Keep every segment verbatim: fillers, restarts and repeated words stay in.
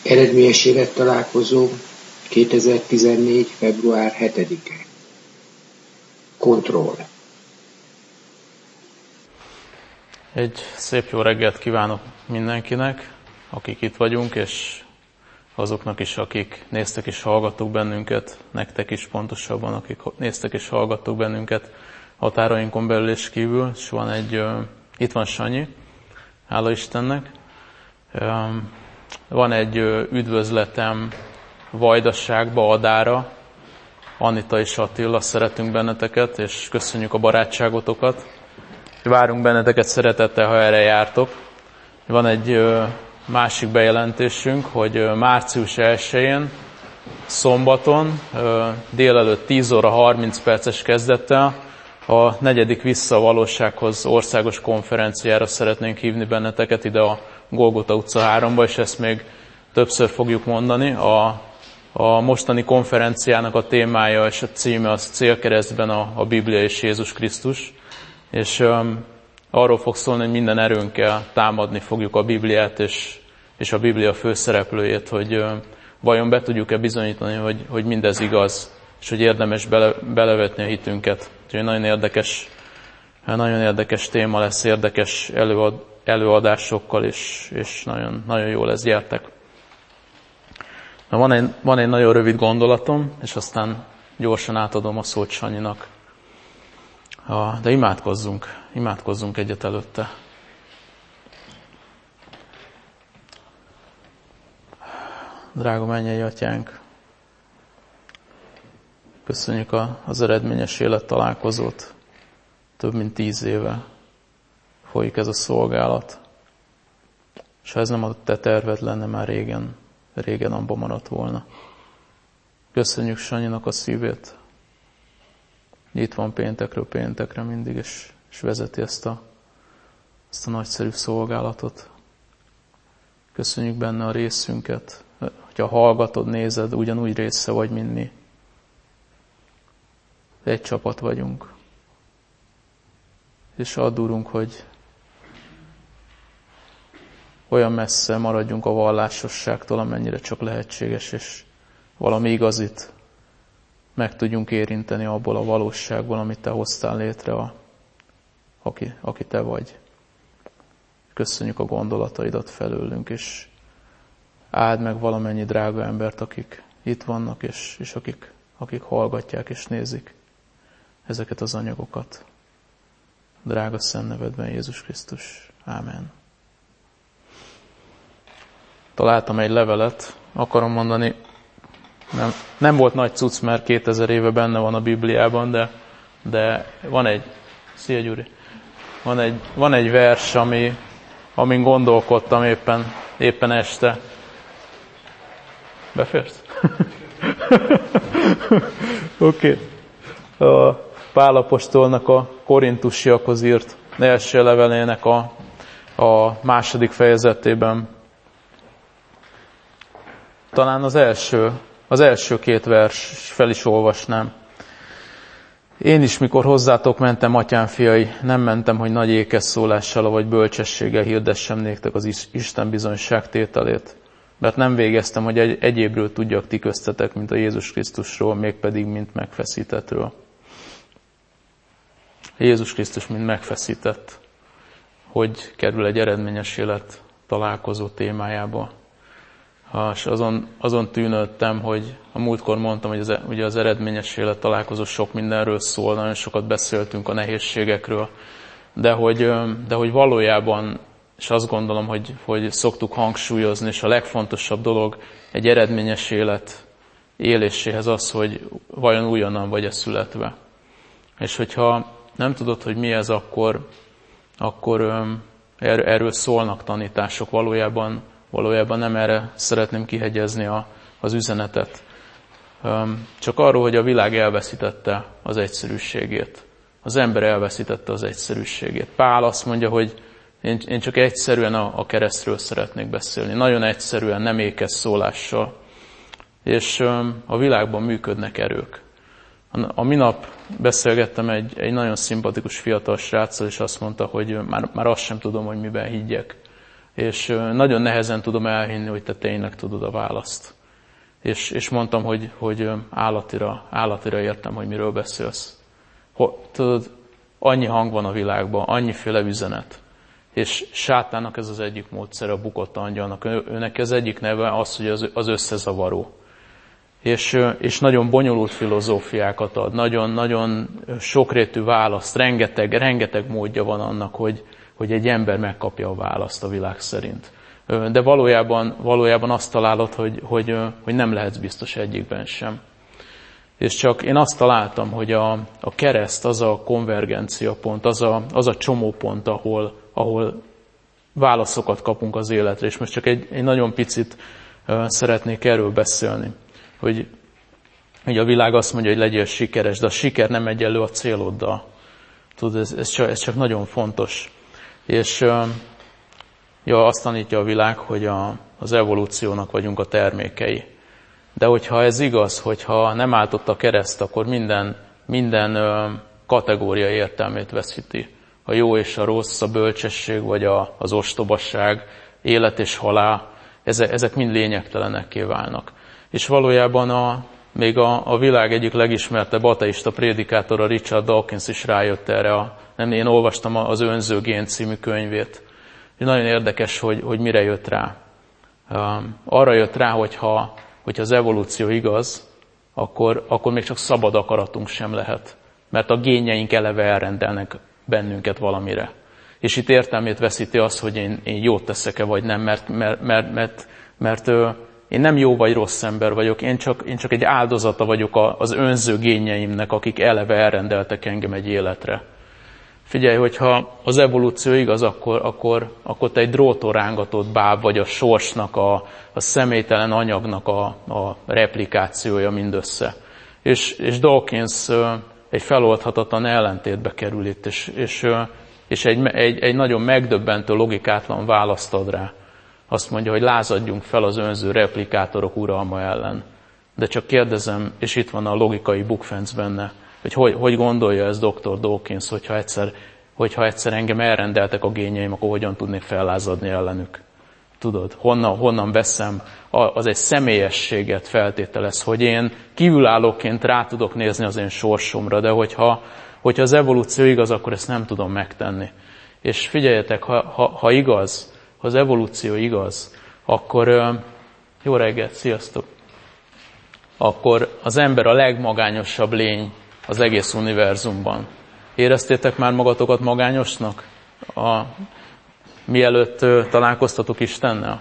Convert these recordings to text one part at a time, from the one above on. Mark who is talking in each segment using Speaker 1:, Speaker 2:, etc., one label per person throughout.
Speaker 1: Eredményes élettalálkozó kétezer-tizennégy. február hetedike. Kontroll.
Speaker 2: Egy szép jó reggelt kívánok mindenkinek, akik itt vagyunk, és azoknak is, akik néztek és hallgattok bennünket, nektek is pontosabban, akik néztek és hallgattok bennünket határainkon belül és kívül. És van egy, uh, itt van Sanyi, hála Istennek. Um, van egy uh, üdvözletem Vajdaságba, Adára. Anita és Attila, szeretünk benneteket, és köszönjük a barátságotokat. Várunk benneteket szeretettel, ha erre jártok. Van egy uh, másik bejelentésünk, hogy uh, március elsején, szombaton, uh, délelőtt tíz óra harminc perces kezdettel a negyedik Vissza a valósághoz országos konferenciára szeretnénk hívni benneteket ide a Golgota utca háromba, és ezt még többször fogjuk mondani. A, a mostani konferenciának a témája és a címe az célkeresztben a, a Biblia és Jézus Krisztus. És um, arról fog szólni, hogy minden erőnkkel támadni fogjuk a Bibliát és, és a Biblia főszereplőjét, hogy um, vajon be tudjuk-e bizonyítani, hogy, hogy mindez igaz, és hogy érdemes bele, belevetni a hitünket. Úgyhogy nagyon érdekes, nagyon érdekes téma lesz, érdekes előad, előadásokkal, és, és nagyon, nagyon jó lesz, gyertek. Na, van, egy, van egy nagyon rövid gondolatom, és aztán gyorsan átadom a szót Sanyinak. De imádkozzunk, imádkozzunk egyet előtte. Drága mennyei Atyánk, köszönjük az eredményes élettalálkozót. Több mint tíz éve folyik ez a szolgálat. És ha ez nem a te terved lenne, már régen, régen abba maradt volna. Köszönjük Sanyinak a szívét. Itt van péntekről péntekre mindig, és, és vezeti ezt a, ezt a nagyszerű szolgálatot. Köszönjük benne a részünket. Ha hallgatod, nézed, ugyanúgy része vagy, mint mi. Egy csapat vagyunk. És add, Urunk, hogy olyan messze maradjunk a vallásosságtól, amennyire csak lehetséges, és valami igazit meg tudjunk érinteni abból a valóságból, amit te hoztál létre, a, aki, aki te vagy. Köszönjük a gondolataidat felőlünk, és áld meg valamennyi drága embert, akik itt vannak, és, és akik, akik hallgatják és nézik ezeket az anyagokat. Drága szent nevedben, Jézus Krisztus. Ámen. Találtam egy levelet, akarom mondani, nem, nem volt nagy cucc, mert kétezer éve benne van a Bibliában, de, de van egy, szia Gyuri, van egy, van egy vers, ami, amin gondolkodtam éppen, éppen este. Beférsz? Oké. Okay. A Pál apostolnak a korintusiakhoz írt első levelének a, a második fejezetében. Talán az első, az első két vers fel is olvasnám. Én is, mikor hozzátok mentem, atyám fiai, nem mentem, hogy nagy ékes szólással vagy bölcsességgel hirdessem néktek az Isten bizonyságtételét. Mert nem végeztem, hogy egy, egyébről tudjak ti köztetek, mint a Jézus Krisztusról, mégpedig mint megfeszítettről. Jézus Krisztus mint megfeszített, hogy kerül egy eredményes élet találkozó témájába. És azon, azon tűnődtem, hogy a múltkor mondtam, hogy az, ugye az eredményes élet találkozó sok mindenről szól, nagyon sokat beszéltünk a nehézségekről, de hogy, de hogy valójában, és azt gondolom, hogy, hogy szoktuk hangsúlyozni, és a legfontosabb dolog egy eredményes élet éléséhez az, hogy vajon újonnan vagy-e születve. És hogyha nem tudod, hogy mi ez, akkor, akkor erről szólnak tanítások. Valójában, valójában nem erre szeretném kihegyezni a, az üzenetet. Csak arról, hogy a világ elveszítette az egyszerűségét. Az ember elveszítette az egyszerűségét. Pál azt mondja, hogy én, én csak egyszerűen a, a keresztről szeretnék beszélni. Nagyon egyszerűen, nem ékes szólással. És a világban működnek erők. A minap beszélgettem egy, egy nagyon szimpatikus fiatal sráccal, és azt mondta, hogy már, már azt sem tudom, hogy miben higgyek. és nagyon nehezen tudom elhinni, hogy te tényleg tudod a választ. És, és mondtam, hogy, hogy állatira, állatira értem, hogy miről beszélsz. Tudod, annyi hang van a világban, annyiféle üzenet. És sátánnak ez az egyik módszer, a bukott angyalnak. Őnek az egyik neve az, hogy az, az összezavaró. És, és nagyon bonyolult filozófiákat ad, nagyon-nagyon sokrétű választ, rengeteg, rengeteg módja van annak, hogy, hogy egy ember megkapja a választ a világ szerint. De valójában, valójában azt találod, hogy, hogy, hogy nem lehetsz biztos egyikben sem. És csak én azt találtam, hogy a, a kereszt az a konvergencia pont, az a, az a csomópont, ahol, ahol válaszokat kapunk az életre. És most csak egy, egy nagyon picit uh, szeretnék erről beszélni. Hogy, hogy a világ azt mondja, hogy legyél sikeres, de a siker nem egyenlő a céloddal. Tudod, ez, ez, csak, ez csak nagyon fontos. És uh, ja, azt tanítja a világ, hogy a, az evolúciónak vagyunk a termékei. De hogyha ez igaz, hogyha nem áltott a kereszt, akkor minden, minden uh, kategória értelmét veszíti. A jó és a rossz, a bölcsesség vagy a, az ostobasság, élet és halál, ezek, ezek mind lényegtelenekké válnak. És valójában a, még a, a világ egyik legismertebb ateista prédikátora, Richard Dawkins is rájött erre. A, nem, én olvastam az Önző Gén című könyvét. És nagyon érdekes, hogy, hogy mire jött rá. Um, arra jött rá, hogyha, hogyha az evolúció igaz, akkor, akkor még csak szabad akaratunk sem lehet. Mert a génjeink eleve elrendelnek bennünket valamire. És itt értelmét veszíti az, hogy én, én jót teszek-e vagy nem, mert, mert, mert, mert, mert, mert én nem jó vagy rossz ember vagyok, én csak, én csak egy áldozata vagyok az önző génjeimnek, akik eleve elrendeltek engem egy életre. Figyelj, hogyha az evolúció igaz, akkor, akkor, akkor te egy dróton rángatott báb vagy a sorsnak, a, a személytelen anyagnak a, a replikációja mindössze. És, és Dawkins egy feloldhatatlan ellentétbe kerül itt, és, és, és egy, egy, egy nagyon megdöbbentő, logikátlan választ ad rá. Azt mondja, hogy lázadjunk fel az önző replikátorok uralma ellen. De csak kérdezem, és itt van a logikai bukfenc benne, hogy hogy, hogy gondolja ez doktor Dawkins, hogyha egyszer, hogyha egyszer engem elrendeltek a génjeim, akkor hogyan tudnék fellázadni ellenük. Tudod, honnan, honnan veszem, az egy személyességet feltételez, hogy én kívülállóként rá tudok nézni az én sorsomra, de hogyha, hogyha az evolúció igaz, akkor ezt nem tudom megtenni. És figyeljetek, ha, ha, ha igaz, ha az evolúció igaz, akkor jó reggelt, sziasztok! Akkor az ember a legmagányosabb lény az egész univerzumban. Éreztétek már magatokat magányosnak? A, mielőtt találkoztatok Istennel?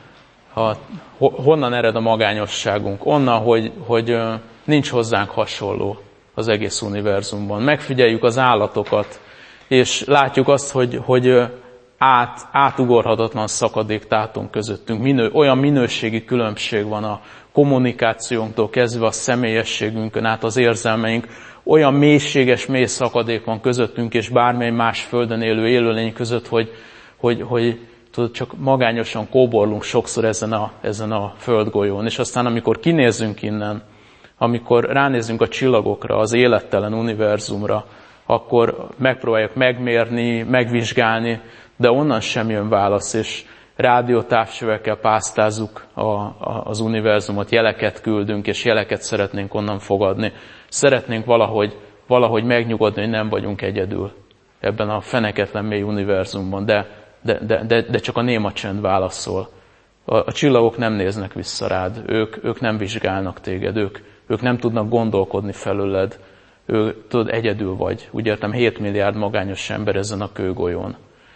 Speaker 2: Ha, honnan ered a magányosságunk? Onnan, hogy, hogy nincs hozzánk hasonló az egész univerzumban. Megfigyeljük az állatokat, és látjuk azt, hogy, hogy át, átugorhatatlan szakadék tátunk közöttünk. Minő, olyan minőségi különbség van a kommunikációnktól kezdve a személyességünkön át az érzelmeink. Olyan mélységes, mély szakadék van közöttünk, és bármely más földön élő élőlény között, hogy, hogy, hogy tudod, csak magányosan kóborlunk sokszor ezen a, ezen a földgolyón. És aztán, amikor kinézünk innen, amikor ránézünk a csillagokra, az élettelen univerzumra, akkor megpróbáljuk megmérni, megvizsgálni, de onnan sem jön válasz, és rádiótávcsövekkel pásztázzuk a, a, az univerzumot, jeleket küldünk, és jeleket szeretnénk onnan fogadni. Szeretnénk valahogy, valahogy megnyugodni, hogy nem vagyunk egyedül ebben a feneketlen mély univerzumban, de, de, de, de, de csak a néma csend válaszol. A, a csillagok nem néznek vissza rád, ők, ők nem vizsgálnak téged, ők, ők nem tudnak gondolkodni felőled, ő, tudod, egyedül vagy. Úgy értem, hét milliárd magányos ember ezen a kőgolyón.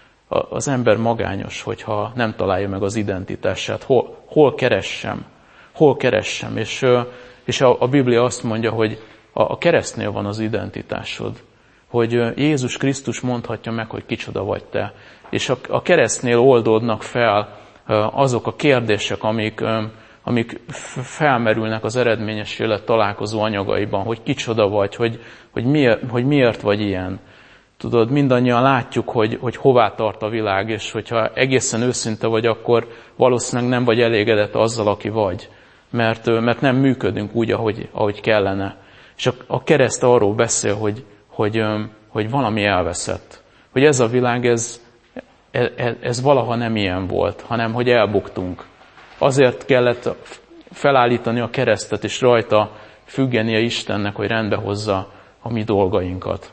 Speaker 2: Az ember magányos, hogyha nem találja meg az identitását. Hol, hol keressem? Hol keressem? És, és a, a Biblia azt mondja, hogy a, a keresztnél van az identitásod. Hogy Jézus Krisztus mondhatja meg, hogy kicsoda vagy te. És a, a keresztnél oldódnak fel azok a kérdések, amik, amik felmerülnek az eredményes élet találkozó anyagaiban, hogy kicsoda vagy, hogy, hogy, miért, hogy miért vagy ilyen. Tudod, mindannyian látjuk, hogy, hogy hová tart a világ, és hogyha egészen őszinte vagy, akkor valószínűleg nem vagy elégedett azzal, aki vagy. Mert, mert nem működünk úgy, ahogy, ahogy kellene. És a, a kereszt arról beszél, hogy, hogy, hogy valami elveszett. Hogy ez a világ, ez, ez valaha nem ilyen volt, hanem hogy elbuktunk. Azért kellett felállítani a keresztet, és rajta függenie Istennek, hogy rendbe hozza a mi dolgainkat.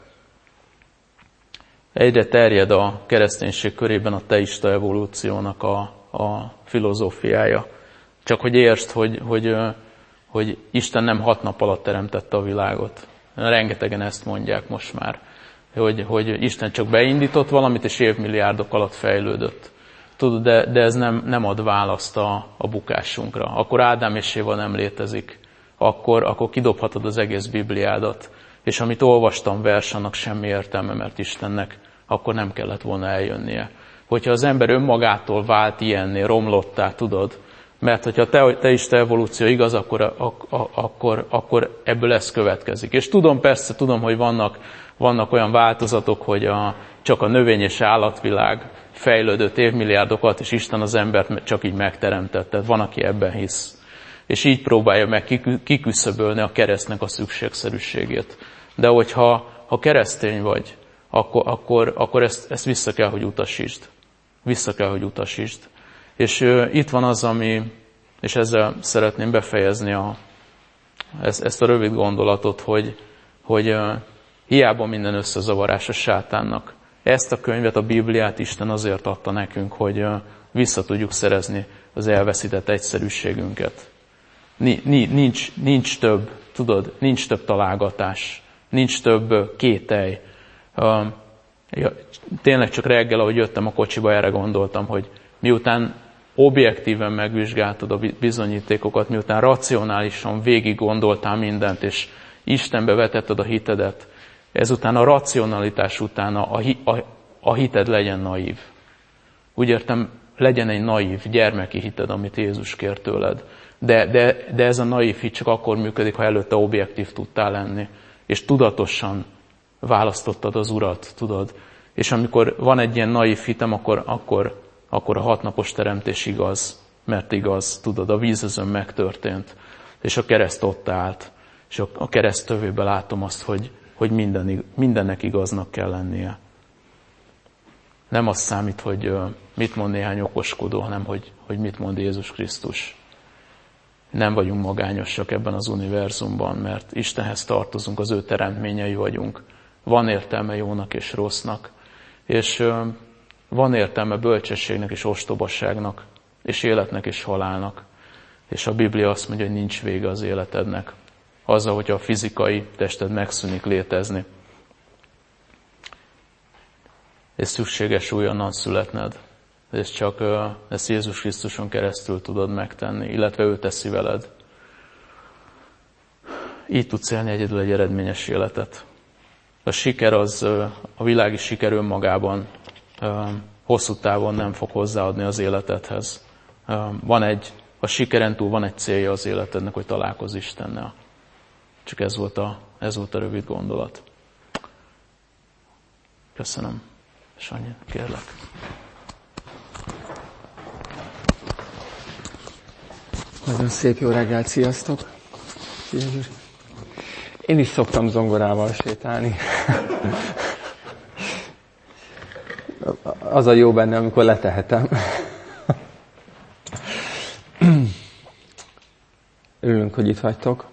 Speaker 2: Egyre terjed a kereszténység körében a teista evolúciónak a, a filozófiája. Csak hogy értsd, hogy, hogy, hogy Isten nem hat nap alatt teremtette a világot. Rengetegen ezt mondják most már. Hogy, hogy Isten csak beindított valamit, és évmilliárdok alatt fejlődött. Tudod, de, de ez nem, nem ad választ a, a bukásunkra. Akkor Ádám és Éva nem létezik. Akkor, akkor kidobhatod az egész Bibliádat. És amit olvastam vers, annak semmi értelme, mert Istennek akkor nem kellett volna eljönnie. Hogyha az ember önmagától vált ilyenné, romlottá, tudod, mert hogyha te, teista evolúció igaz, akkor, ak, akkor, akkor ebből ez következik. És tudom, persze tudom, hogy vannak, vannak olyan változatok, hogy a, csak a növény és állatvilág fejlődött évmilliárdokat, és Isten az embert csak így megteremtette. Van, aki ebben hisz. És így próbálja meg kiküszöbölni a keresztnek a szükségszerűségét. De hogyha ha keresztény vagy, akkor, akkor, akkor ezt, ezt vissza kell, hogy utasítsd. Vissza kell, hogy utasítsd. És uh, itt van az, ami, és ezzel szeretném befejezni a, ezt, ezt a rövid gondolatot, hogy, hogy uh, hiába minden összezavarás a sátánnak. Ezt a könyvet, a Bibliát Isten azért adta nekünk, hogy uh, vissza tudjuk szerezni az elveszített egyszerűségünket. Nincs, nincs több, tudod, nincs több találgatás, nincs több kételj. Uh, ja, tényleg csak reggel, ahogy jöttem a kocsiba, erre gondoltam, hogy miután objektíven megvizsgáltad a bizonyítékokat, miután racionálisan végig gondoltál mindent, és Istenbe vetetted a hitedet, ezután a racionalitás után a, a, a hited legyen naív. Úgy értem, legyen egy naív, gyermeki hited, amit Jézus kér tőled. De, de, de ez a naív hit csak akkor működik, ha előtte objektív tudtál lenni. És tudatosan választottad az Urat, tudod. És amikor van egy ilyen naív hitem, akkor, akkor, akkor a hatnapos teremtés igaz. Mert igaz, tudod, a vízözön megtörtént. És a kereszt ott állt. És a, a kereszt tövében látom azt, hogy, hogy minden, mindennek igaznak kell lennie. Nem az számít, hogy mit mond néhány okoskodó, hanem hogy, hogy mit mond Jézus Krisztus. Nem vagyunk magányosak ebben az univerzumban, mert Istenhez tartozunk, az ő teremtményei vagyunk. Van értelme jónak és rossznak, és van értelme bölcsességnek és ostobasságnak, és életnek és halálnak. És a Biblia azt mondja, hogy nincs vége az életednek. Azzal, hogyha a fizikai tested megszűnik létezni. És szükséges újonnan születned. És csak ezt Jézus Krisztuson keresztül tudod megtenni, illetve ő teszi veled. Így tudsz élni egyedül egy eredményes életet. A siker az, a világi siker önmagában hosszú távon nem fog hozzáadni az életedhez. Van egy, a sikeren túl van egy célja az életednek, hogy találkozz Istennel. Csak ez volt a, ez volt a rövid gondolat. Köszönöm. Sanyi, kérlek.
Speaker 3: Nagyon szép jó reggelt, sziasztok! Én is szoktam zongorával sétálni. Az a jó benne, amikor letehetem. Örülünk, hogy itt vagytok.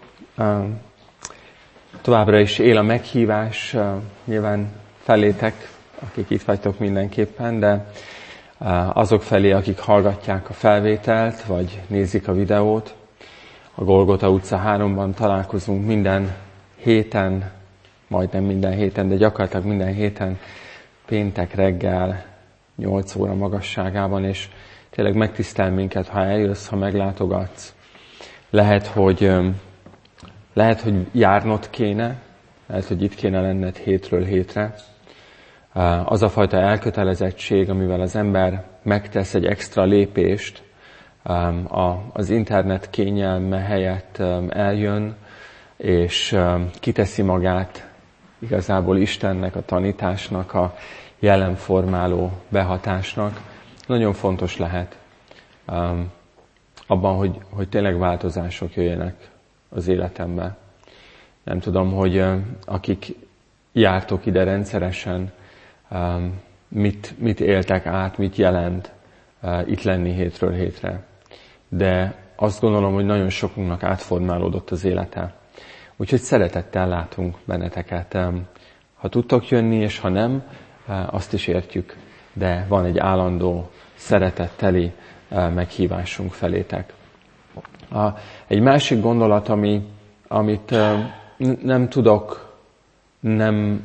Speaker 3: Továbbra is él a meghívás, nyilván felétek, akik itt vagytok mindenképpen, de azok felé, akik hallgatják a felvételt, vagy nézik a videót. A Golgota utca háromban találkozunk minden héten, majdnem minden héten, de gyakorlatilag minden héten, péntek reggel, nyolc óra magasságában, és tényleg megtisztel minket, ha eljössz, ha meglátogatsz. Lehet, hogy, lehet, hogy járnod kéne, lehet, hogy itt kéne lenned hétről hétre. Az a fajta elkötelezettség, amivel az ember megtesz egy extra lépést, az internet kényelme helyett eljön, és kiteszi magát igazából Istennek, a tanításnak, a jelenformáló behatásnak. Nagyon fontos lehet abban, hogy, hogy tényleg változások jöjjenek az életembe. Nem tudom, hogy akik jártok ide rendszeresen, mit, mit éltek át, mit jelent itt lenni hétről hétre. De azt gondolom, hogy nagyon sokunknak átformálódott az élete. Úgyhogy szeretettel látunk benneteket. Ha tudtok jönni, és ha nem, azt is értjük, de van egy állandó, szeretetteli meghívásunk felétek. Egy másik gondolat, ami, amit nem tudok nem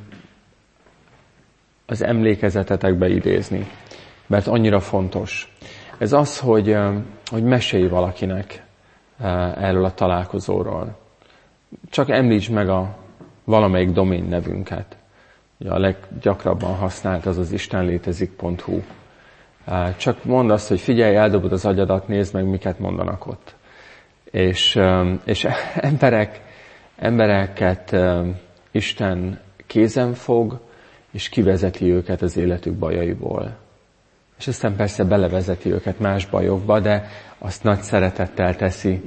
Speaker 3: az emlékezetetekbe idézni, mert annyira fontos. Ez az, hogy, hogy mesélj valakinek erről a találkozóról. Csak említs meg a valamelyik domén nevünket. A leggyakrabban használt az az istenlétezik pont hu. Csak mondd azt, hogy figyelj, eldobod az agyadat, nézd meg, miket mondanak ott. És, és emberek, embereket Isten kézen fog, és kivezeti őket az életük bajaiból. És aztán persze belevezeti őket más bajokba, de azt nagy szeretettel teszi.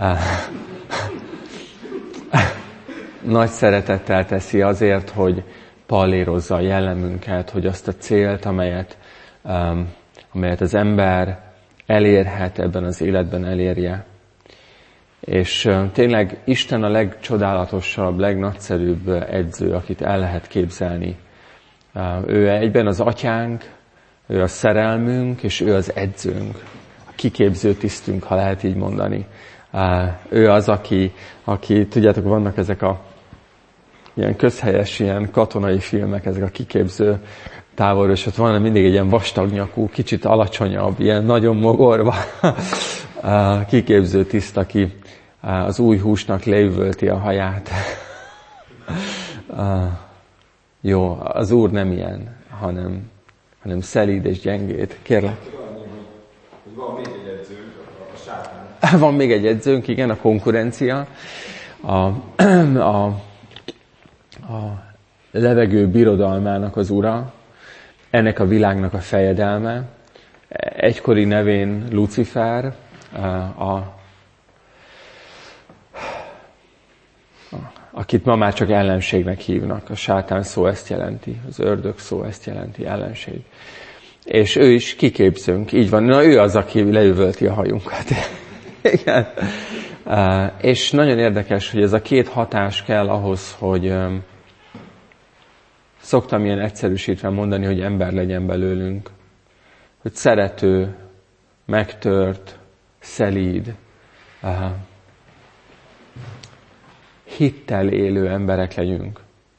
Speaker 3: Nagy szeretettel teszi azért, hogy pallérozza a jellemünket, hogy azt a célt, amelyet, um, amelyet az ember elérhet ebben az életben elérje. És um, tényleg Isten a legcsodálatosabb, legnagyszerűbb edző, akit el lehet képzelni. Uh, ő egyben az atyánk, ő a szerelmünk, és ő az edzőnk, a kiképző tisztünk, ha lehet így mondani. Uh, ő az, aki, aki, tudjátok, vannak ezek a ilyen közhelyes, ilyen katonai filmek, ezek a kiképző táborok, és ott van mindig egy ilyen vastagnyakú, kicsit alacsonyabb, ilyen nagyon mogorva kiképző tiszt, aki az új húsnak leüvölti a haját. Jó, az Úr nem ilyen, hanem, hanem szelíd és gyengéd. Kérlek.
Speaker 4: Van még egy edzőnk, a sátán.
Speaker 3: Van még egy edzőnk, igen, a konkurencia. A, a a levegő birodalmának az ura, ennek a világnak a fejedelme, egykori nevén Lucifer, a, a, akit ma már csak ellenségnek hívnak. A sátán szó ezt jelenti, az ördög szó ezt jelenti, ellenség. És ő is kiképzünk, így van. Na, ő az, aki leüvölti a hajunkat. Igen. És nagyon érdekes, hogy ez a két hatás kell ahhoz, hogy szoktam ilyen egyszerűsítve mondani, hogy ember legyen belőlünk. Hogy szerető, megtört, szelíd, hittel élő emberek legyünk.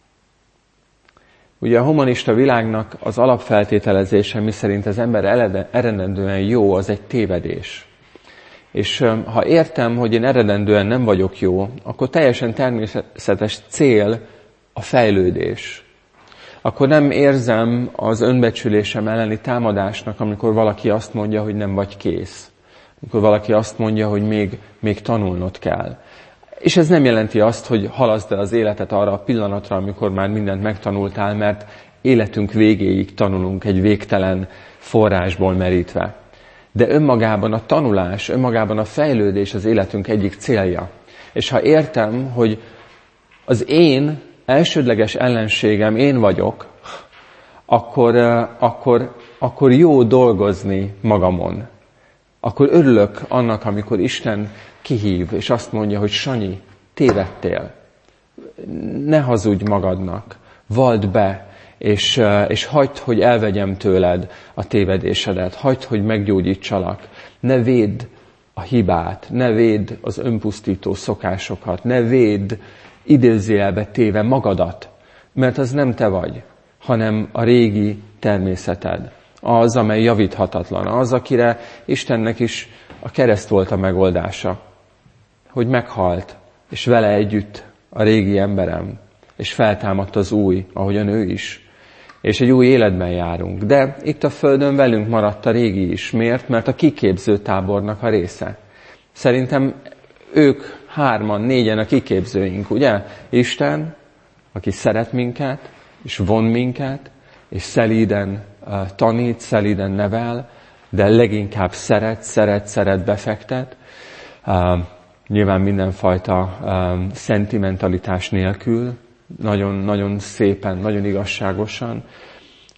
Speaker 3: Ugye a humanista világnak az alapfeltételezése, miszerint az ember eredendően jó, az egy tévedés. És ha értem, hogy én eredendően nem vagyok jó, akkor teljesen természetes cél a fejlődés. Akkor nem érzem az önbecsülésem elleni támadásnak, amikor valaki azt mondja, hogy nem vagy kész. Amikor valaki azt mondja, hogy még, még tanulnod kell. És ez nem jelenti azt, hogy halaszd el az életet arra a pillanatra, amikor már mindent megtanultál, mert életünk végéig tanulunk egy végtelen forrásból merítve. De önmagában a tanulás, önmagában a fejlődés az életünk egyik célja. És ha értem, hogy az én elsődleges ellenségem én vagyok, akkor, akkor, akkor jó dolgozni magamon. Akkor örülök annak, amikor Isten kihív, és azt mondja, hogy Sanyi, tévedtél. Ne hazudj magadnak, vald be, és, és hagyd, hogy elvegyem tőled a tévedésedet, hagyd, hogy meggyógyítsalak. Ne védd a hibát, ne védd az önpusztító szokásokat, ne védd idézőjelbe téve magadat, mert az nem te vagy, hanem a régi természeted. Az, amely javíthatatlan, az, akire Istennek is a kereszt volt a megoldása, hogy meghalt, és vele együtt a régi emberem, és feltámadt az új, ahogyan ő is. És egy új életben járunk. De itt a Földön velünk maradt a régi is. Miért? Mert a kiképző tábornak a része. Szerintem ők hárman, négyen a kiképzőink, ugye? Isten, aki szeret minket, és von minket, és szelíden uh, tanít, szelíden nevel, de leginkább szeret, szeret, szeret befektet. Uh, nyilván mindenfajta uh, szentimentalitás nélkül, nagyon, nagyon szépen, nagyon igazságosan.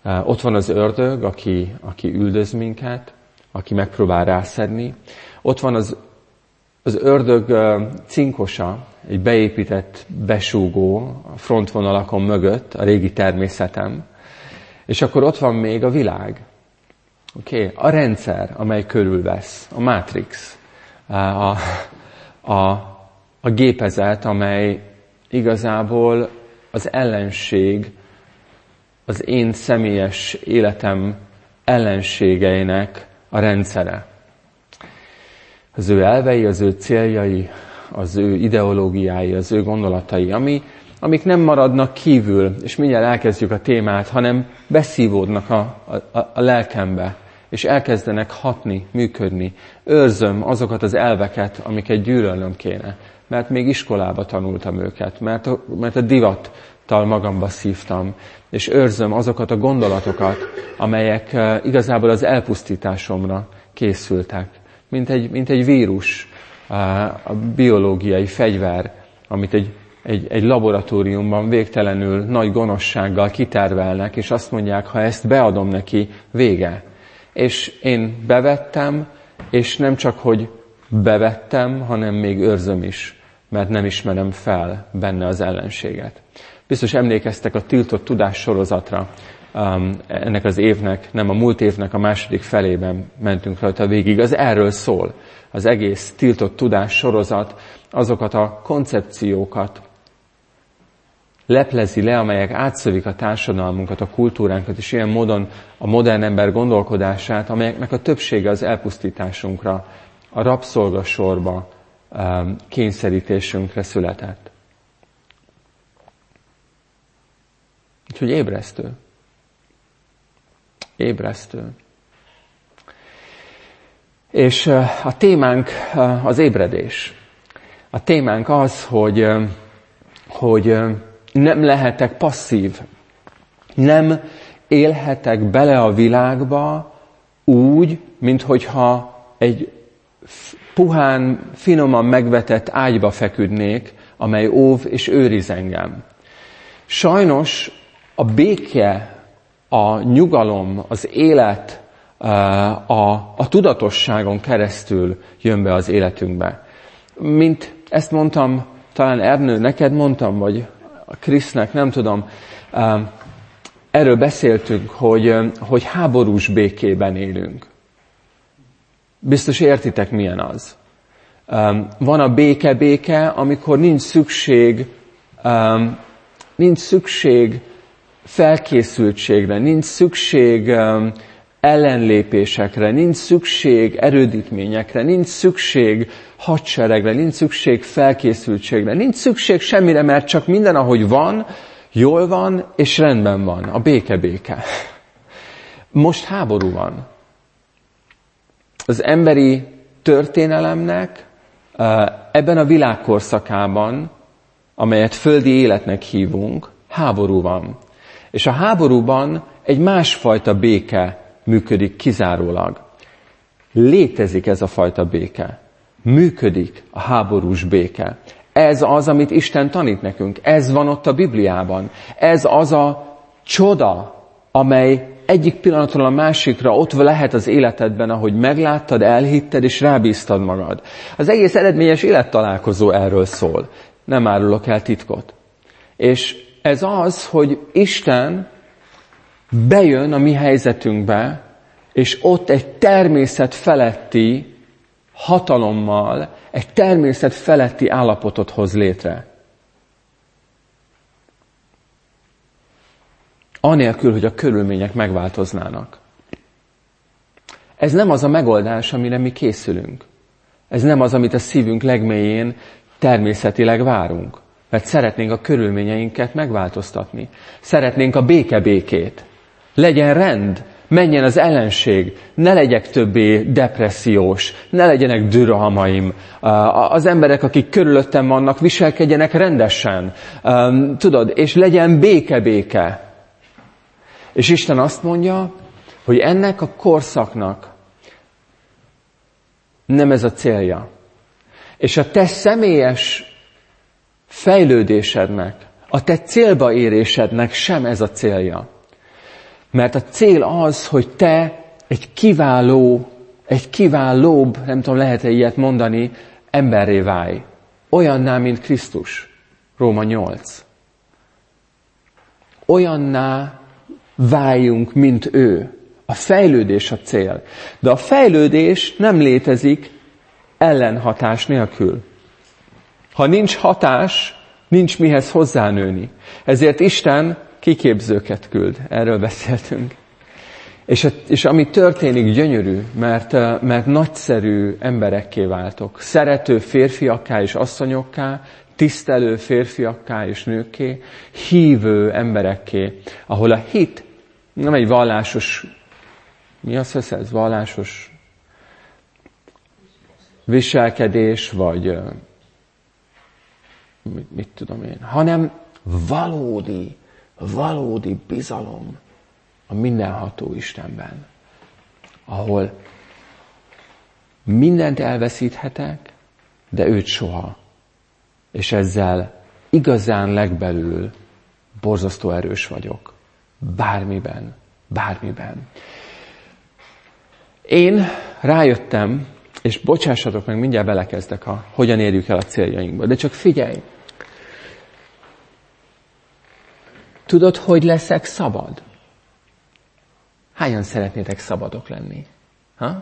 Speaker 3: Ott van az ördög, aki, aki üldöz minket, aki megpróbál rászedni. Ott van az, az ördög cinkosa, egy beépített besúgó a frontvonalakon mögött, a régi természetem. És akkor ott van még a világ. Okay? A rendszer, amely körülvesz, a Matrix, a, a, a gépezet, amely igazából az ellenség, az én személyes életem ellenségeinek a rendszere. Az ő elvei, az ő céljai, az ő ideológiái, az ő gondolatai, ami, amik nem maradnak kívül, és mindjárt elkezdjük a témát, hanem beszívódnak a, a, a lelkembe, és elkezdenek hatni, működni. Őrzöm azokat az elveket, amiket gyűlölnöm kéne, mert még iskolába tanultam őket, mert a, mert a divattal magamba szívtam, és őrzöm azokat a gondolatokat, amelyek igazából az elpusztításomra készültek. Mint egy, mint egy vírus, a biológiai fegyver, amit egy, egy, egy laboratóriumban végtelenül nagy gonoszsággal kitervelnek, és azt mondják, ha ezt beadom neki, vége. És én bevettem, és nem csak, hogy bevettem, hanem még őrzöm is, mert nem ismerem fel benne az ellenséget. Biztos emlékeztek a Tiltott Tudás sorozatra, ennek az évnek, nem a múlt évnek a második felében mentünk rajta végig. Az erről szól. Az egész Tiltott Tudás sorozat azokat a koncepciókat leplezi le, amelyek átszövik a társadalmunkat, a kultúránkat, és ilyen módon a modern ember gondolkodását, amelyeknek a többsége az elpusztításunkra, a rabszolgasorba kényszerítésünkre született. Úgyhogy ébresztő. Ébresztő. És a témánk az ébredés. A témánk az, hogy, hogy nem lehetek passzív. Nem élhetek bele a világba úgy, minthogyha egy puhán, finoman megvetett ágyba feküdnék, amely óv és őriz engem. Sajnos a béke, a nyugalom, az élet a, a tudatosságon keresztül jön be az életünkbe. Mint ezt mondtam, talán Ernő, neked mondtam, vagy a Krisznek, nem tudom, erről beszéltünk, hogy, hogy háborús békében élünk. Biztos értitek, milyen az. Van a béke-béke, amikor nincs szükség, nincs szükség felkészültségre, nincs szükség ellenlépésekre, nincs szükség erődítményekre, nincs szükség hadseregre, nincs szükség felkészültségre, nincs szükség semmire, mert csak minden, ahogy van, jól van és rendben van. A béke-béke. Most háború van. Az emberi történelemnek ebben a világkorszakában, amelyet földi életnek hívunk, háború van. És a háborúban egy másfajta béke működik kizárólag. Létezik ez a fajta béke. Működik a háborús béke. Ez az, amit Isten tanít nekünk. Ez van ott a Bibliában. Ez az a csoda, amely egyik pillanatról a másikra ott lehet az életedben, ahogy megláttad, elhitted és rábíztad magad. Az egész eredményes élettalálkozó erről szól. Nem árulok el titkot. És ez az, hogy Isten bejön a mi helyzetünkbe, és ott egy természet feletti hatalommal, egy természet feletti állapotot hoz létre. Anélkül, hogy a körülmények megváltoznának. Ez nem az a megoldás, amire mi készülünk. Ez nem az, amit a szívünk legmélyén természetileg várunk. Mert szeretnénk a körülményeinket megváltoztatni. Szeretnénk a béke-békét. Legyen rend, menjen az ellenség, ne legyek többé depressziós, ne legyenek dürrahamaim. Az emberek, akik körülöttem vannak, viselkedjenek rendesen. Tudod, és legyen béke-béke. És Isten azt mondja, hogy ennek a korszaknak nem ez a célja. És a te személyes fejlődésednek, a te célba érésednek sem ez a célja. Mert a cél az, hogy te egy kiváló, egy kiválóbb, nem tudom, lehet-e ilyet mondani, emberré válj. Olyanná, mint Krisztus. Róma nyolc. Olyanná váljunk, mint ő. A fejlődés a cél. De a fejlődés nem létezik ellenhatás nélkül. Ha nincs hatás, nincs mihez hozzánőni. Ezért Isten kiképzőket küld. Erről beszéltünk. És, és ami történik, gyönyörű, mert, mert nagyszerű emberekké váltok. Szerető férfiakká és asszonyokká, tisztelő férfiakká és nőkké, hívő emberekké, ahol a hit nem egy vallásos, mi az, hogy ez vallásos viselkedés, vagy mit, mit tudom én, hanem valódi, valódi bizalom a mindenható Istenben, ahol mindent elveszíthetek, de őt soha. És ezzel igazán legbelül borzasztó erős vagyok. Bármiben, bármiben. Én rájöttem, és bocsássatok meg, mindjárt belekezdek, a, hogyan érjük el a céljainkba. De csak figyelj! Tudod, hogy leszek szabad? Hányan szeretnétek szabadok lenni? Ha?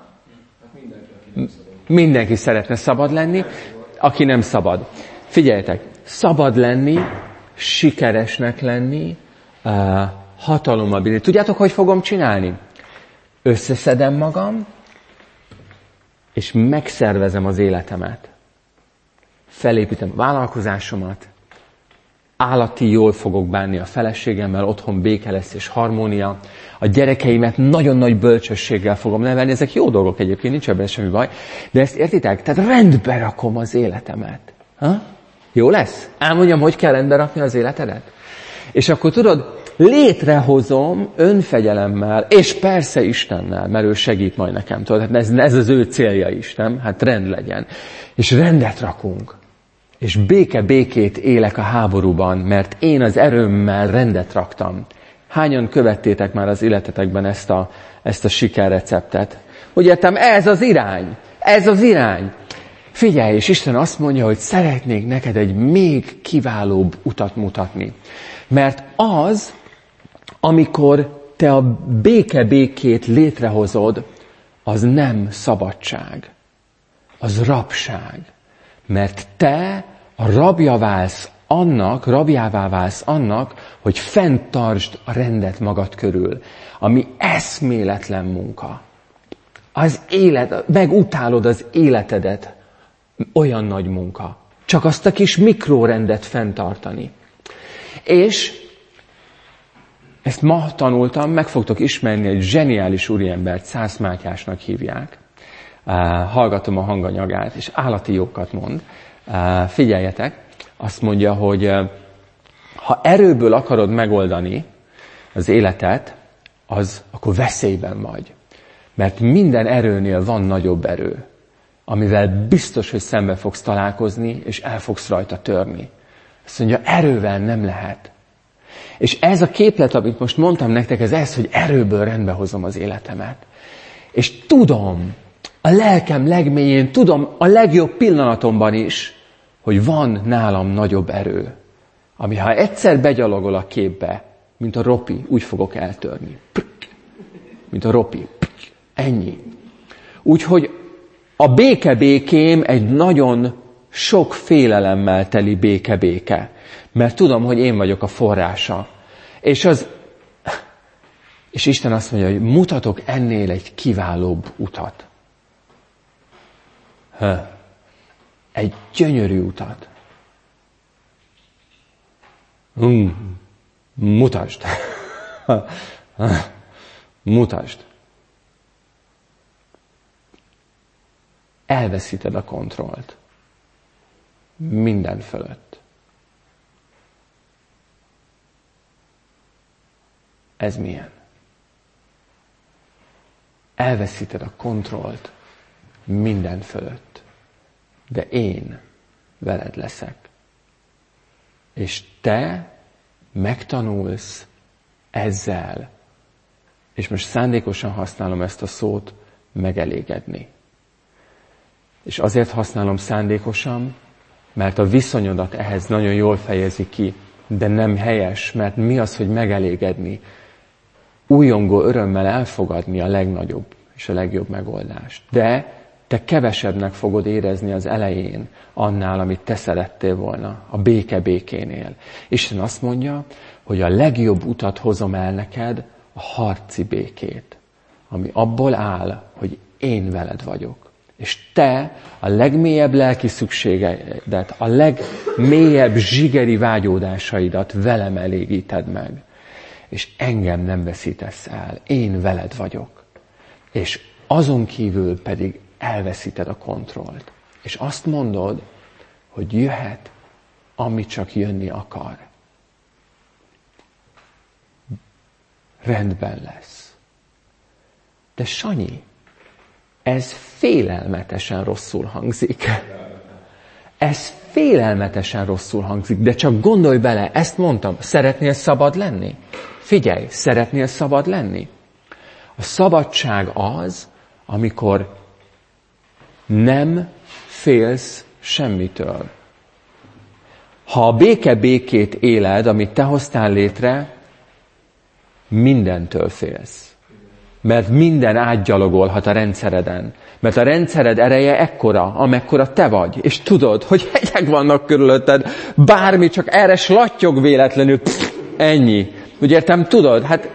Speaker 3: Mindenki szeretne szabad lenni, aki nem szabad. Figyeljetek, szabad lenni, sikeresnek lenni, uh, hatalommal bírni. Tudjátok, hogy fogom csinálni? Összeszedem magam, és megszervezem az életemet. Felépítem a vállalkozásomat, állati jól fogok bánni a feleségemmel, otthon béke lesz és harmónia. A gyerekeimet nagyon nagy bölcsességgel fogom nevelni. Ezek jó dolgok egyébként, nincs ebben semmi baj. De ezt értitek? Tehát rendbe rakom az életemet. Ha? Jó lesz? Elmondjam, hogy kell rendbe rakni az életedet? És akkor tudod, létrehozom önfegyelemmel, és persze Istennel, mert ő segít majd nekem. Tudod, ez, ez az ő célja is, nem? Hát rend legyen. És rendet rakunk. És béke-békét élek a háborúban, mert én az erőmmel rendet raktam. Hányan követtétek már az életetekben ezt a, ezt a sikerreceptet? Úgy értem, ez az irány. Ez az irány. Figyelj, és Isten azt mondja, hogy szeretnék neked egy még kiválóbb utat mutatni. Mert az, amikor te a béke-békét létrehozod, az nem szabadság. Az rabság. Mert te a rabja válsz annak, rabjává válsz annak, hogy fenntartsd a rendet magad körül, ami eszméletlen munka. Az élet, megutálod az életedet, olyan nagy munka. Csak azt a kis mikrorendet fenntartani. És ezt ma tanultam, meg fogtok ismerni egy zseniális úriembert, Szász Mátyásnak hívják. Uh, hallgatom a hanganyagát, és állati jókat mond. Uh, figyeljetek, azt mondja, hogy uh, ha erőből akarod megoldani az életet, az akkor veszélyben vagy. Mert minden erőnél van nagyobb erő, amivel biztos, hogy szembe fogsz találkozni, és el fogsz rajta törni. Azt mondja, erővel nem lehet. És ez a képlet, amit most mondtam nektek, ez ez, hogy erőből rendbe hozom az életemet. És tudom, a lelkem legmélyén, tudom a legjobb pillanatomban is, hogy van nálam nagyobb erő, ami ha egyszer begyalogol a képbe, mint a ropi, úgy fogok eltörni. Mint a ropi. Ennyi. Úgyhogy a béke-békém egy nagyon sok félelemmel teli béke-béke. Mert tudom, hogy én vagyok a forrása. És az... És Isten azt mondja, hogy mutatok ennél egy kiválóbb utat. Egy gyönyörű utat. Mm. Mutasd. Mutasd. Elveszíted a kontrollt. Minden fölött. Ez milyen? Elveszíted a kontrollt minden fölött. De én veled leszek. És te megtanulsz ezzel és most szándékosan használom ezt a szót, megelégedni. És azért használom szándékosan, mert a viszonyodat ehhez nagyon jól fejezi ki, de nem helyes, mert mi az, hogy megelégedni? Újongó örömmel elfogadni a legnagyobb és a legjobb megoldást. De te kevesebbnek fogod érezni az elején annál, amit te szerettél volna, a béke békénél. Isten azt mondja, hogy a legjobb utat hozom el neked, a harci békét, ami abból áll, hogy én veled vagyok. És te a legmélyebb lelki szükségedet, a legmélyebb zsigeri vágyódásaidat velem elégíted meg. És engem nem veszítesz el. Én veled vagyok. És azon kívül pedig elveszíted a kontrollt. És azt mondod, hogy jöhet, ami csak jönni akar. Rendben lesz. De Sanyi, ez félelmetesen rosszul hangzik. Ez félelmetesen rosszul hangzik, de csak gondolj bele, ezt mondtam, szeretnél szabad lenni? Figyelj, szeretnél szabad lenni? A szabadság az, amikor nem félsz semmitől. Ha a béke békét éled, amit te hoztál létre, mindentől félsz. Mert minden átgyalogolhat a rendszereden. Mert a rendszered ereje ekkora, amekkora te vagy. És tudod, hogy hegyek vannak körülötted, bármi, csak erre slattyog véletlenül. Pff, ennyi. Úgy értem, tudod? Hát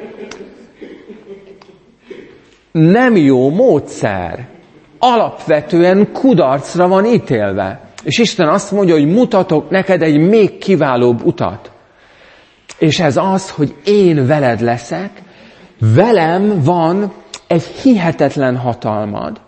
Speaker 3: nem jó módszer. Alapvetően kudarcra van ítélve. És Isten azt mondja, hogy mutatok neked egy még kiválóbb utat. És ez az, hogy én veled leszek, velem van egy hihetetlen hatalmad.